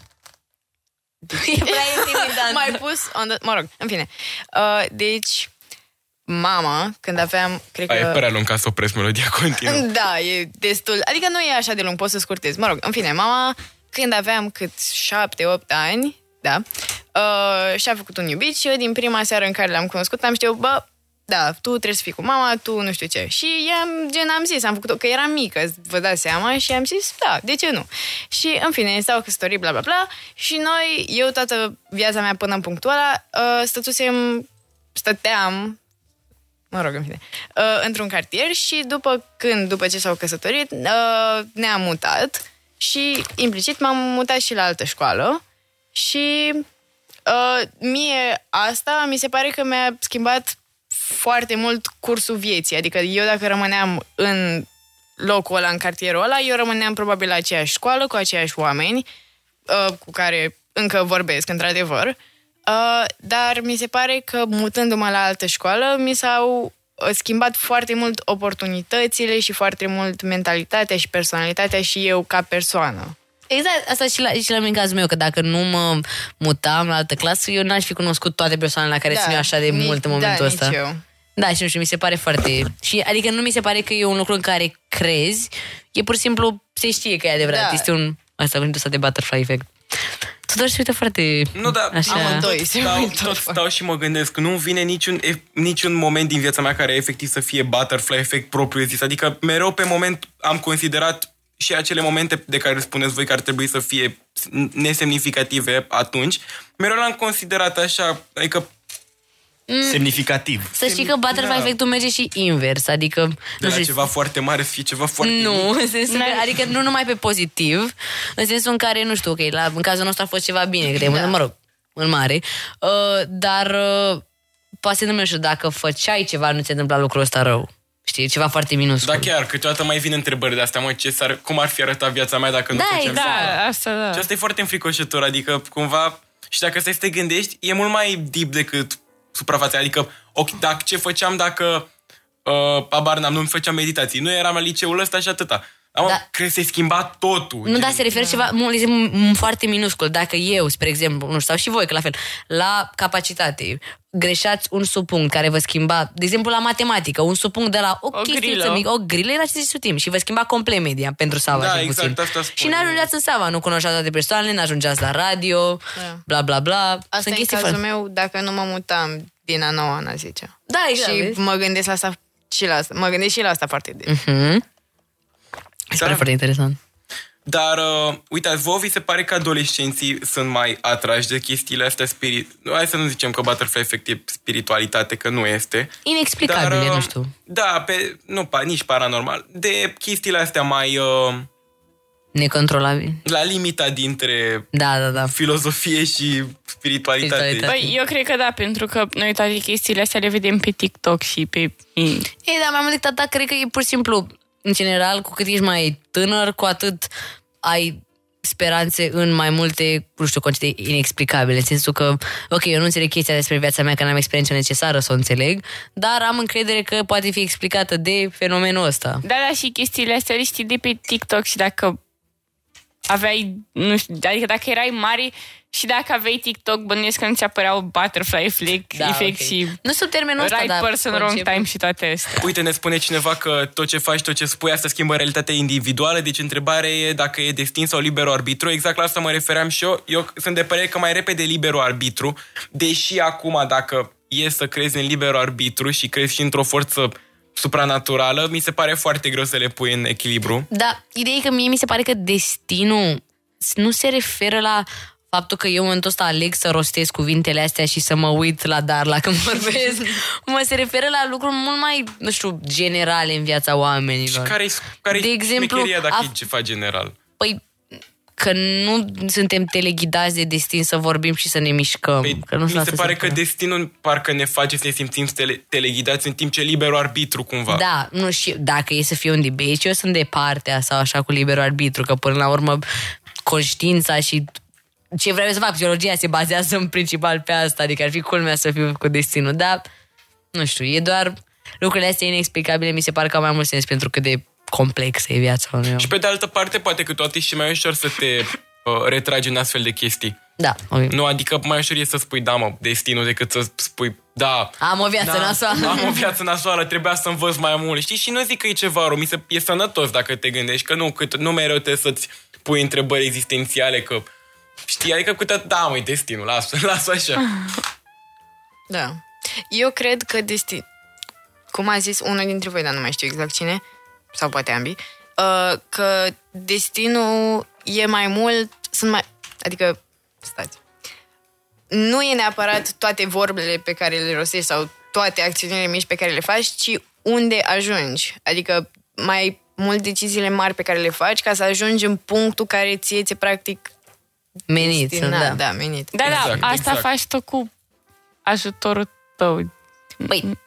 E prea intimidant. mai pus on the... Mă rog, în fine. Uh, deci, mama, când aveam, cred Aia e că... prea lung ca să opresc melodia continuă. Da, e destul. Adică nu e așa de lung, pot să scurtez. Mă rog, în fine, mama, când aveam cât șapte, opt ani, da, uh, și-a făcut un iubit și eu din prima seară în care l-am cunoscut am știut, bă, da, tu trebuie să fii cu mama, tu nu știu ce. Și i-am, gen, am zis, am făcut-o, că eram mică, vă dați seama, și am zis, da, de ce nu? Și, în fine, stau căsătorii, bla, bla, bla, și noi, eu toată viața mea până în punctul ăla, uh, stătusem, stăteam, mă rog, în fine, uh, într-un cartier și după când, după ce s-au căsătorit, uh, ne-am mutat și implicit m-am mutat și la altă școală și uh, mie asta mi se pare că mi-a schimbat foarte mult cursul vieții. Adică eu dacă rămâneam în locul ăla, în cartierul ăla, eu rămâneam probabil la aceeași școală, cu aceiași oameni uh, cu care încă vorbesc, într-adevăr. Uh, dar mi se pare că mutându-mă la altă școală mi s-au uh, schimbat foarte mult oportunitățile și foarte mult mentalitatea și personalitatea și eu ca persoană. Exact, asta și la, și la mine în cazul meu, că dacă nu mă mutam la altă clasă, eu n-aș fi cunoscut toate persoanele la care țin eu așa de nici- mult în momentul da, ăsta. Nici eu. Da, și nu știu, mi se pare foarte... Și, adică nu mi se pare că e un lucru în care crezi, e pur și simplu, se știe că e adevărat. Da. Este un... Asta, cuvântul ăsta de butterfly effect. Tudor se uită foarte... Nu, dar așa. Amândoi se stau, uită tot foarte. stau și mă gândesc, nu vine niciun, e, niciun moment din viața mea care efectiv să fie butterfly effect propriu zis. Adică mereu pe moment am considerat și acele momente de care spuneți voi că ar trebui să fie nesemnificative atunci, mereu l-am considerat așa, adică Semnificativ. Să știi că butterfly Da. effect-ul merge și invers, adică... de nu la știu, ceva foarte mare să fie ceva foarte Nu, mic. în sensul că, adică nu numai pe pozitiv, în sensul în care, nu știu, ok, la, în cazul nostru a fost ceva bine, că da. mă rog, în mare, uh, dar uh, poate să nu știu, dacă făceai ceva, nu ți se întâmpla lucrul ăsta rău. Știi, ceva foarte minuscul. Da, chiar, câteodată mai vin întrebări de astea, mă, ce s-ar, cum ar fi arătat viața mea dacă nu Da, făceam exact. ceva? Da, asta da. Și asta e foarte înfricoșător, adică cumva, și dacă stai să te gândești, e mult mai deep decât suprafața. Adică, ok, dacă, ce făceam dacă, uh, abar n-am, nu făceam meditații, nu eram la liceul ăsta și atâta. Am, Da. da. Cred că se schimba totul. Nu, dar se referă ceva mu- mu- foarte minuscul. Dacă eu, spre exemplu, nu știu, sau și voi, că la fel, la capacitate, greșați un subpunct care vă schimba, de exemplu, la matematică, un subpunct de la o, O chestie grilă. mică, o grilă, era ce timp și vă schimba complet media pentru Sava. Da, cel exact, puțin. asta spun Și eu. n-ajungeați în Sava, nu cunoșteați toate persoanele, n-ajungeați la radio, Da. bla, bla, bla. Asta Sunt e chestii cazul foarte... meu dacă nu mă mutam din a noua în a zecea. Da, exact, Și vezi? mă gândesc la asta și la asta. Mă gândesc și la asta foarte des. Mhm. Mi se pare foarte interesant. Dar, uh, uitați, vouă vi se pare că adolescenții sunt mai atrași de chestiile astea spirit... Hai să nu zicem că butterfly effect e spiritualitate, că nu este. Inexplicabile, uh, nu știu. Da, pe, nu, pa, nici paranormal. De chestiile astea mai uh, Necontrolabil. la limita dintre Da, da, da. filozofie și spiritualitate. Spiritualitate. Păi, eu cred că da, pentru că noi toate chestiile astea le vedem pe TikTok și pe... Ei, dar mai mult decât atât, cred că e pur și simplu, în general, cu cât ești mai tânăr, cu atât ai speranțe în mai multe, nu știu, concepte inexplicabile, în sensul că, ok, eu nu înțeleg chestia despre viața mea, că n-am experiența necesară să o înțeleg, dar am încredere că poate fi explicată de fenomenul ăsta. Da, da, și chestiile astea le știi de pe TikTok și dacă aveai, nu știu, adică dacă erai mare și dacă aveai TikTok, bănuiesc că nu ți apăreau butterfly effect, Da, effect ok. și Nu sub termenul ăsta, right dar person, wrong conceptul- time și toate astea. Uite, ne spune cineva că tot ce faci, tot ce spui, asta schimbă realitatea individuală, deci întrebarea e dacă e destin sau liberul arbitru. Exact la asta mă refeream și eu. Eu sunt de părere că mai repede liberul arbitru, deși acum dacă e să crezi în liberul arbitru și crezi și într-o forță supranaturală, mi se pare foarte greu să le pui în echilibru. Da, ideea e că mie mi se pare că destinul nu se referă la faptul că eu în momentul ăsta aleg să rostez cuvintele astea și să mă uit la Darla când vorbesc. Mă se referă la lucruri mult mai, nu știu, generale în viața oamenilor. Și care-i, care-i De exemplu, șmecheria dacă a- e ceva general? Păi, că nu suntem teleghidați de destin să vorbim și să ne mișcăm. Păi, că nu mi sunt se asta pare se că referă. destinul parcă ne face să ne simțim tele, teleghidați în timp ce liberul arbitru cumva. Da, nu știu, dacă e să fie un debate, eu sunt de partea sau așa cu liberul arbitru, că până la urmă conștiința și ce vreau să fac, psihologia se bazează în principal pe asta, adică ar fi culmea să fiu cu destinul, dar nu știu, e doar lucrurile astea inexplicabile, mi se pare că au mai mult sens pentru cât de complexă e viața unui om. Și pe de altă parte, poate că toate e și mai ușor să te uh, retragi în astfel de chestii. Da, ok. Nu, adică mai ușor e să spui, da, mă, destinul, decât să spui, da, Am o viață da, nasoală. am o viață nasoală, trebuia să învăț mai mult. Știi? Și nu zic că e ceva rău, mi se, e sănătos dacă te gândești, că nu, cât, nu mereu trebuie să-ți pui întrebări existențiale, că știi, adică câte, da, mă, e destinul, lasă, lasă așa. Da. Eu cred că destin... Cum a zis unul dintre voi, dar nu mai știu exact cine, sau poate ambii, uh, că destinul e mai mult... Sunt mai... Adică, stați. Nu e neapărat toate vorbele pe care le rostești sau toate acțiunile mici pe care le faci, ci unde ajungi. Adică mai mult deciziile mari pe care le faci ca să ajungi în punctul care ție ți-e practic Menit, destinat. da. Da, menit. Da, da, Exact, asta exact. faci tu cu ajutorul tău. Păi,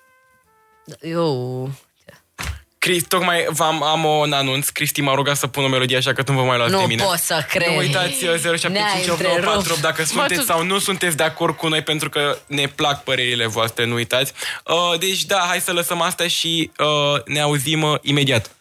eu... Cris, tocmai v-am, am un anunț. Cristi m-a rugat să pun o melodie, așa că nu vă mai luați de Nu mine. pot să cred. Nu uitați zero șapte cinci opt nouă patru opt dacă sunteți tu- sau nu sunteți de acord cu noi, pentru că ne plac părerile voastre, nu uitați. Uh, deci da, hai să lăsăm asta și uh, ne auzim uh, imediat.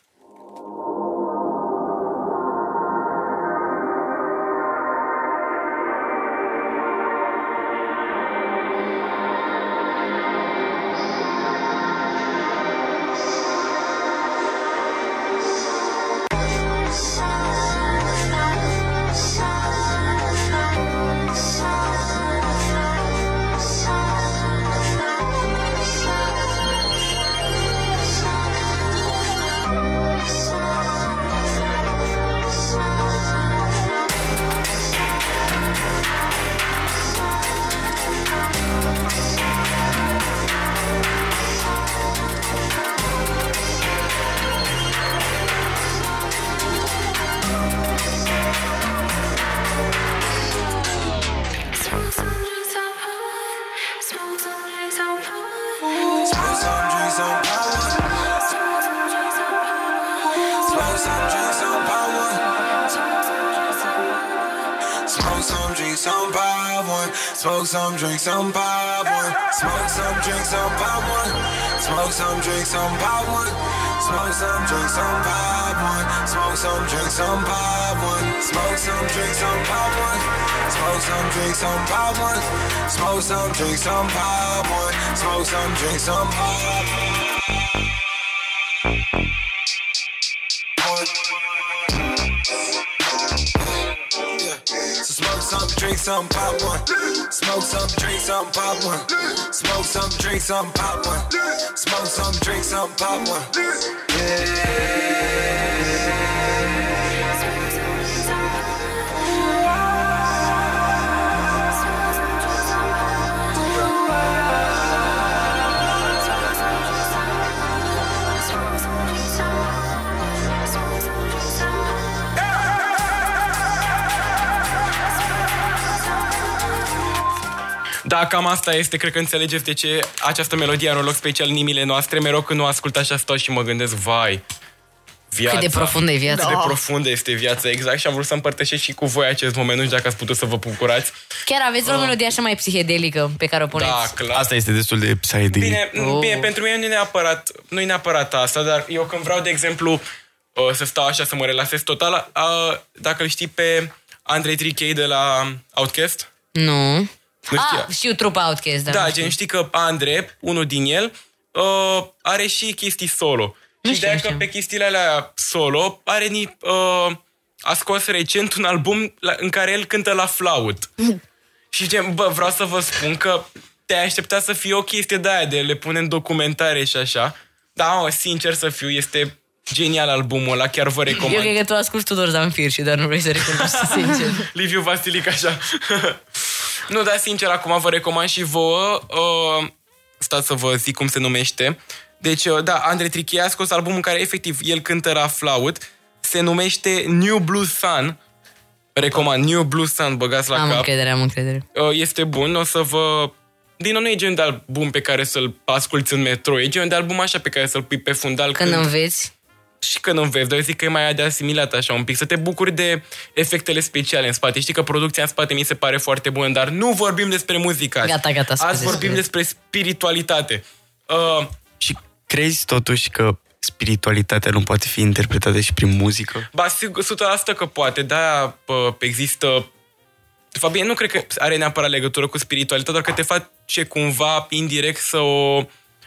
Smoke some, drink some, pop one. Smoke some, drink some, pop one. Smoke some, drink some, pop one. Smoke some, drink some, pop one. Smoke some, drink some, pop one. Smoke some, drink some, pop one. Smoke some, drink some, pop one. Smoke some, drink some, pop one. Smoke some, drink some, pop one. Smoke some, drink some, pop one. So smoke some, drink some, pop one. Smoke some, drink some, pop one. Smoke some, drink some, pop one. Smoke some, drink some, pop one. Da, cam asta este, cred că înțelegeți de ce această melodie are un loc special în inimile noastre. Mereu când o ascult așa stau și mă gândesc, vai, viața. Cât de profundă e viața. Cât de profundă este viața, exact. Și am vrut să împărtășesc și cu voi acest moment. Nu știu dacă ați putut să vă bucurați. Chiar aveți vreo uh. melodie așa mai psihedelică pe care o puneți? Da, clar. Asta este destul de psihedelic. Bine, oh. bine, pentru mine nu e neapărat, nu e neapărat asta, dar eu când vreau, de exemplu, uh, să stau așa, să mă relaxez total, uh, dacă îl știi pe Andrei Trichei de la Outkast? Nu. Nu ah, știu trupa Outkast. Da, da gen știi că Andre, unul din el, uh, are și chestii solo. Nu și de că pe chestiile alea solo are ni, uh, a scos recent un album la, în care el cântă la flaut. Și gen, bă, vreau să vă spun că te-ai aștepta să fie o chestie de aia, de le pune în documentare și așa. Da, mă, sincer să fiu, este genial albumul ăla, chiar vă recomand. Eu cred că tu asculti Tudor Zanfir și doar nu vrei să recunoști, sincer. Liviu Vasilic, așa. Nu, dar sincer, acum vă recomand și vouă. Uh, stați să vă zic cum se numește. Deci, uh, da, Andrei Trichei a scos albumul în care, efectiv, el cântă la flaut. Se numește New Blue Sun. Recomand, New Blue Sun, băgați la am cap. Am încredere, am încredere. Uh, este bun, o să vă... Din nou, nu e genul de album pe care să-l asculti în metro. E genul de album așa pe care să-l pui pe fundal. Când, când... înveți. Și când înveți, dar eu zic că e mai de asimilat așa un pic, să te bucuri de efectele speciale în spate. Știi că producția în spate mi se pare foarte bună, dar nu vorbim despre muzică. Gata, gata. Azi vorbim despre spiritualitate. Uh, și crezi totuși că spiritualitatea nu poate fi interpretată și prin muzică? Ba, sigur, o sută la sută că poate, da, există... De fapt, bine, nu cred că are neapărat legătură cu spiritualitatea, doar că te face cumva indirect să o...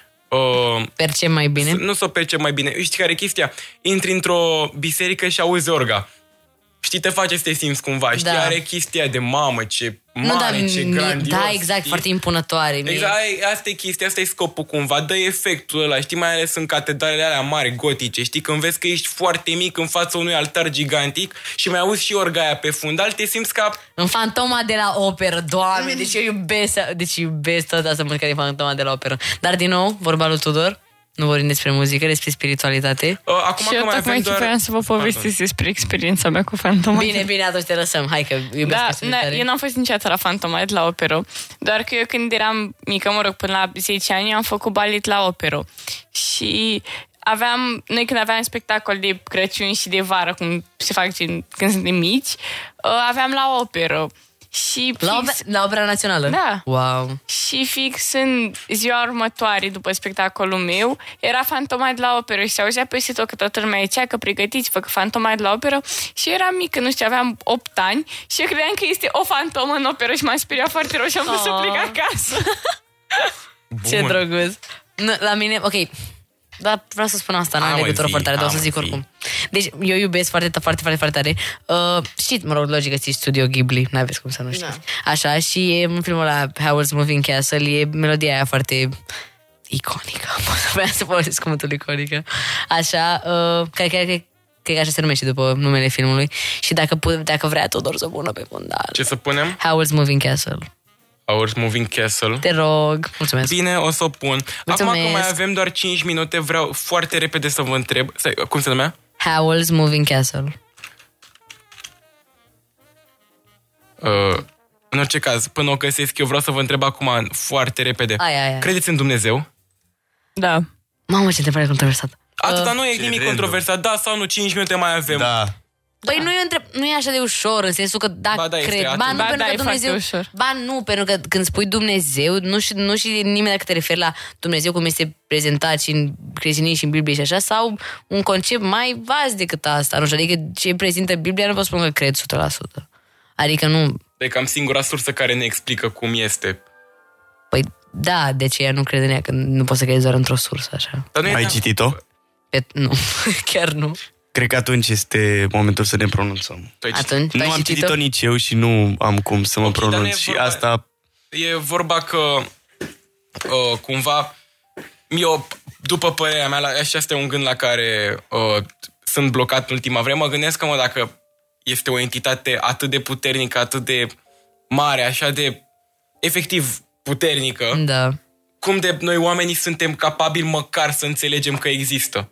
Uh, percep mai bine? Nu să o percep mai bine. Știi care e chestia? Intri într-o biserică și auzi orga. Știi, te face să te simți cumva. Știi, da. Are chestia de mamă, ce mare, nu, da, ce grandios. Da, exact, știi? Foarte impunătoare. Exact, mie. Asta e chestia, asta e scopul cumva. Dă efectul ăla, știi, mai ales în catedralele alea mari, gotice. Știi, când vezi că ești foarte mic în fața unui altar gigantic și mai auzi și orga aia pe fundal, te simți ca... În Fantoma de la operă, Doamne, deci eu iubesc, deci iubesc tot asta mult care e Fantoma de la operă. Dar din nou, vorba lui Tudor, nu vorbim despre muzică, despre spiritualitate. Uh, acum și eu mai tocmai doar... vreau să vă povestesc despre experiența mea cu Fantomat. Bine, bine, atunci te lăsăm. Hai că iubesc da, asta. Da, eu n-am fost niciodată la Fantomat, la operă. Doar că eu când eram mică, mă rog, până la zece ani, am făcut balet la operă. Și aveam, noi când aveam spectacol de Crăciun și de vară, cum se fac când suntem mici, aveam la operă. Și la, fix... ope- la Opera Națională? Da. Wow. Și fix în ziua următoare, după spectacolul meu, era Fantomat la operă și se auzea peste tot că toată lumea zicea că pregătiți-vă că Fantomat la operă și eu eram mică, nu știu, aveam opt ani și eu credeam că este o fantomă în operă și m-am speriat foarte rău și am vrut oh. să plec acasă. Ce drăguț. La mine, ok, dar vreau să spun asta, n-am legătură foarte tare, dar o să zic oricum. Deci, eu iubesc foarte, foarte, foarte, foarte tare. Uh, știți, mă rog, logic, știți Studio Ghibli, n-aveți cum să nu știți. Da. Așa, și e în filmul ăla, Howl's Moving Castle, e melodia aia foarte iconică, vreau să folosesc cuvântul iconică. Așa, uh, care, care, care, cred că așa se numește după numele filmului. Și dacă, dacă vrea Tudor să pună pe fundal. Ce să punem? Howl's Moving Castle. Howl's Moving Castle. Te rog, mulțumesc. Bine, o să o pun. Mulțumesc. Acum că mai avem doar cinci minute, vreau foarte repede să vă întreb. Cum se numea? Howl's Moving Castle. Uh, în orice caz, până o găsesc, eu vreau să vă întreb acum foarte repede. Ai, ai, ai. Credeți în Dumnezeu? Da. Mamă, ce întrebare controversată. Atâta uh, nu e nimic random. Controversat. Da sau nu, cinci minute mai avem. Da. Păi nu e, între... nu e așa de ușor, în sensul că dacă Ba da, este cred... atât. Ba nu, Ba pentru da, că e Dumnezeu... foarte ușor. Ba nu, pentru că când spui Dumnezeu, nu și, nu și nimeni dacă te referi la Dumnezeu cum este prezentat și în creștinism și în Biblie și așa, sau un concept mai vast decât asta, nu știu, adică ce prezintă Biblia nu pot spune că cred o sută la sută. Adică nu... E cam singura sursă care ne explică cum este. Păi da, de ce ea nu crede în ea, că nu poți să crezi doar într-o sursă, așa. Dar nu e Ai neam- citit-o? Pe... Nu, chiar nu. Cred că atunci este momentul să ne pronunțăm. Tu ai citit? Atunci, tu Nu ai am citit-o? citit-o nici eu și nu am cum să mă Ok, dar nu e pronunț. Și vorba- asta... E vorba că uh, cumva eu, după părerea mea, la, așa este un gând la care uh, sunt blocat în ultima vreme, mă gândesc că mă, dacă este o entitate atât de puternică, atât de mare, așa de efectiv puternică, Da. cum de noi oamenii suntem capabili măcar să înțelegem că există?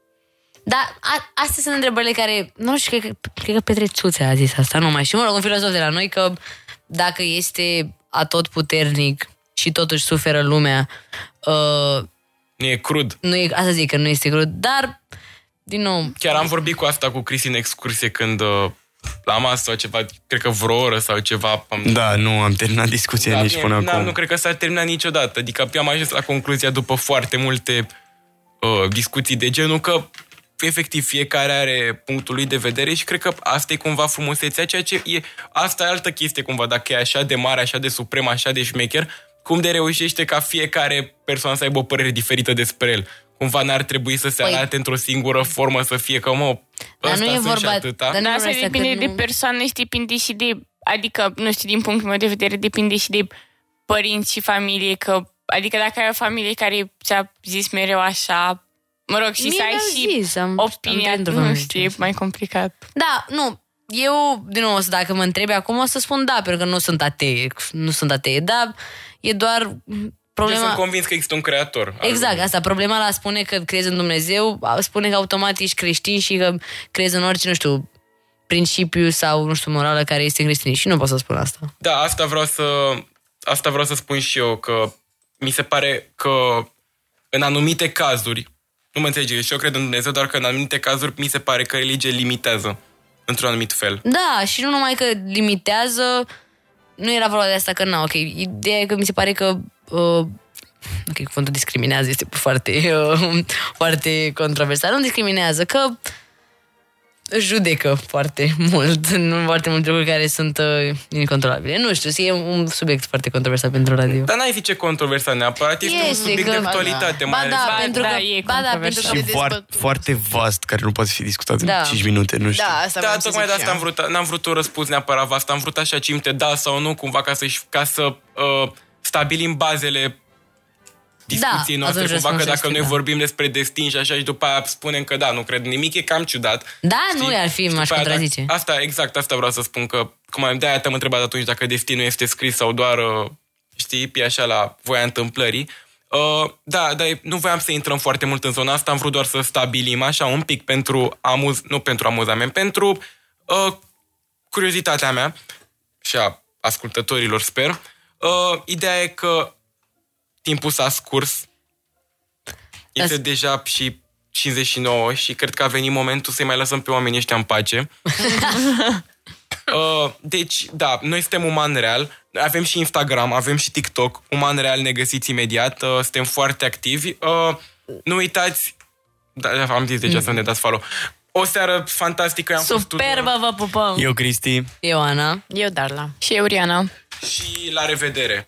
Da, a, astea sunt întrebările care, nu știu, cred că, cred că Petre Țuțea a zis asta, nu mai știu, mă rog, un filozof de la noi, că dacă este atotputernic și totuși suferă lumea, uh, Nu e crud. nu e, asta zic că nu este crud, dar, din nou, Chiar am vorbit cu asta cu Cristi în excursie când uh, la masă sau ceva, cred că vreo oră sau ceva. Am... Da, nu am terminat discuția nici bine, până na, acum. Nu cred că s-ar termina niciodată. Adică eu am ajuns la concluzia după foarte multe uh, discuții de genul că efectiv fiecare are punctul lui de vedere și cred că asta e cumva frumusețea, ceea ce e, asta e altă chestie cumva, dacă e așa de mare, așa de suprem, așa de șmecher, cum de reușește ca fiecare persoană să aibă o părere diferită despre el. Cumva n-ar trebui să se Păi- arate într-o singură formă, să fie că, mă, Dar ăsta nu e sunt vorba- și atâta. dar nu- Dar asta asta depinde că de nu- persoană și depinde și de, adică, nu știu, din punctul meu de vedere, depinde și de părinți și familie, că, adică dacă ai o familie care ți-a zis mereu așa, mă rog, și Mie să ai mi-au și zis, am- opinia, am trăit nu într-o știu, e mai complicat. da, nu, eu, din nou, dacă mă întrebi acum, o să spun da, pentru că nu sunt atee, nu sunt atee, dar e doar problema... Eu sunt convins că există un creator. al Exact, lumii. asta. Problema la spune că crezi în Dumnezeu, spune că automat ești creștin și că crezi în orice, nu știu, principiu sau, nu știu, morală care este în creștinism. Și nu pot să spun asta. Da, asta vreau să asta vreau să spun și eu, că mi se pare că în anumite cazuri, nu mă înțelegeți, și eu cred în Dumnezeu, doar că în anumite cazuri mi se pare că religia limitează într-un anumit fel. Da, și nu numai că limitează, nu era vorba de asta că, na, ok, ideea e că mi se pare că uh, ok, cuvântul discriminează este foarte, uh, foarte controversat. Nu discriminează, că judecă foarte mult, nu foarte multe lucruri care sunt uh, incontrolabile. Nu știu, e un subiect foarte controversat pentru radio. Dar n-ai zice controversat neapărat, este, un Este subiect că- de actualitate. Ba mai ales. da, Ba pentru da, că, e ba da, pentru controversat. că Și foarte, foarte vast, care nu poate fi discutat Da. în cinci minute, nu știu. Da, asta Da, vreau să tocmai de zic asta și am eu. vrut, n-am vrut un răspuns neapărat vast, am vrut așa cimte da sau nu, cumva ca să, ca să uh, stabilim bazele discuției Da, noastre, atunci cumva că răspunsul dacă este noi da. vorbim despre destin și așa și după aia spunem că da, nu cred în nimic, e cam ciudat. Da, nu i-ar fi, Și m-aș după aia, contrazice. dacă- Asta, exact, asta vreau să spun, că cum am de-aia te-am întrebat atunci dacă destinul este scris sau doar, uh, știi, e așa la voia întâmplării. Uh, da, dar nu voiam să intrăm foarte mult în zona asta, am vrut doar să stabilim așa un pic pentru amuz, nu pentru amuzament, pentru uh, curiozitatea mea și a ascultătorilor, sper. Uh, ideea e că timpul s-a scurs, este As- deja și cincizeci și nouă și cred că a venit momentul să-i mai lăsăm pe oamenii ăștia în pace. Uh, deci, da, noi suntem Uman Real, avem și Instagram, avem și TikTok, Uman Real ne găsiți imediat, uh, suntem foarte activi. Uh, nu uitați, da, am zis deja să ne dați follow. O seară fantastică, am fost Superbă, vă pupăm! Eu, Cristi, Eu, Ana. Eu, Darla. Și eu, Riana. și la revedere.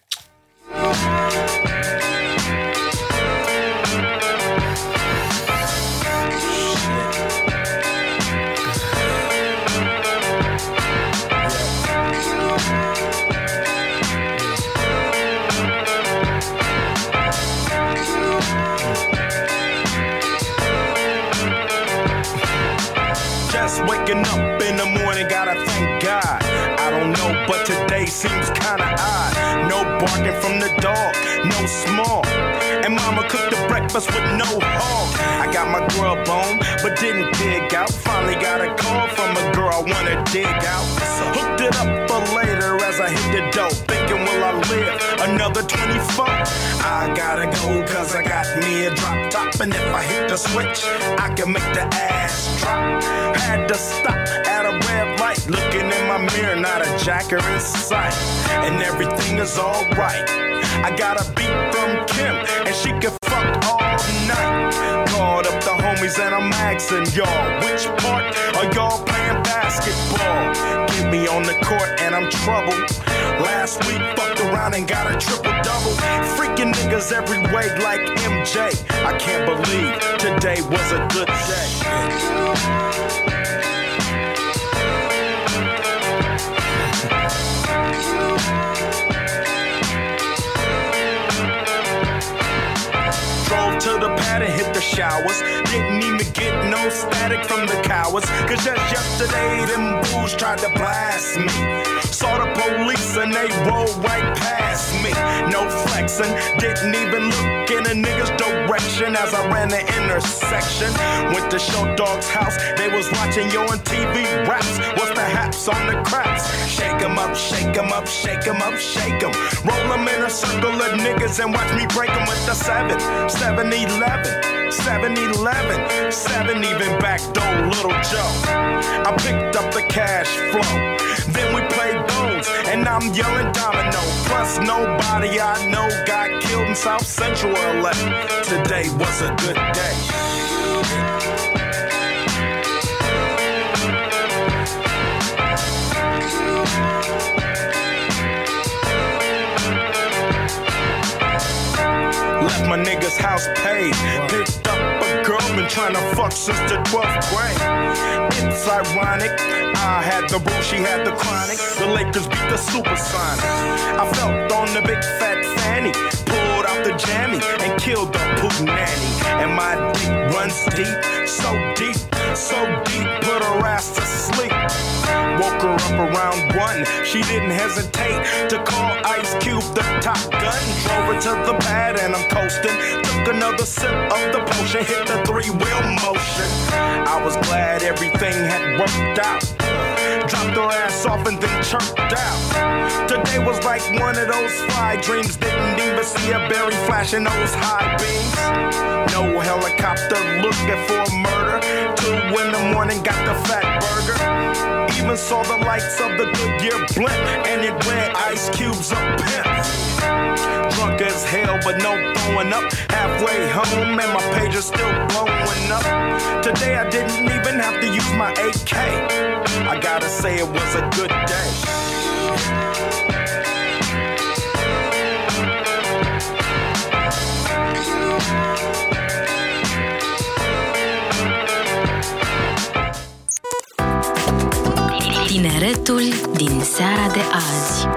Just waking up in the morning, gotta thank God. I don't know, but today seems kinda odd. No barking from the dog, no small. And mama cooked the breakfast with no hog. I got my grub on, but didn't dig out. Finally got a call from a girl I wanna dig out. Hooked it up for later as I hit the dope. Thinking, will I live another the twenty-fourth. I gotta go cause I got me a drop top, and if I hit the switch, I can make the ass drop. Had to stop at a red light, looking in my mirror, not a jacker in sight, and everything is alright. I got a beat from Kim, and she can fuck all night. Called up the homies and I'm asking y'all, which part are y'all playing basketball? Get me on the court and I'm troubled. Last week fucked around and got a triple-double. Freaking niggas every way like M J. I can't believe today was a good day. Drove to the pad and hit the showers. Didn't even get no static from the cowards, cause just yesterday them fools tried to blast me. Saw the police and they rolled right past me. No flexing, didn't even look in a nigga's direction as I ran the intersection. Went to Show Dog's house, they was watching yo on T V raps. What's the haps on the craps? Shake 'em up, shake 'em up, shake 'em up, shake 'em. Roll 'em in a circle of niggas and watch me break 'em with the seven, seven eleven, seven eleven, seven even backdoor Little Joe. I picked up the cash flow, then we played bones, and I'm yelling domino. Plus nobody I know got killed in South Central L A. Today was a good day. Left my nigga's house paid. Picked up a girl, been trying to fuck since the twelfth grade. It's ironic, I had the boo, she had the chronic. The Lakers beat the Supersonics. I felt on the big fat fanny, pulled out the jammy and killed the poop nanny. And my dick runs deep, so deep, so deep, put her ass to sleep. Woke her up around one, she didn't hesitate to call Ice Cube the Top Gun. Drove her to the pad and I'm coasting. Took another sip of the potion, hit the three-wheel motion. I was glad everything had worked out. Dropped her ass off and then chirped out. Today was like one of those fly dreams. Didn't even see a berry flashing those high beams. No helicopter looking for a murder. Two in the morning got the fat burger. Even saw the lights of the Goodyear blimp, and it ran Ice Cube's a pimp. Drunk as hell, but no throwing up. Halfway home, and my page is still blowing up. Today I didn't even have to use my A K. I gotta say it was a good day. Tineretul din seara de azi.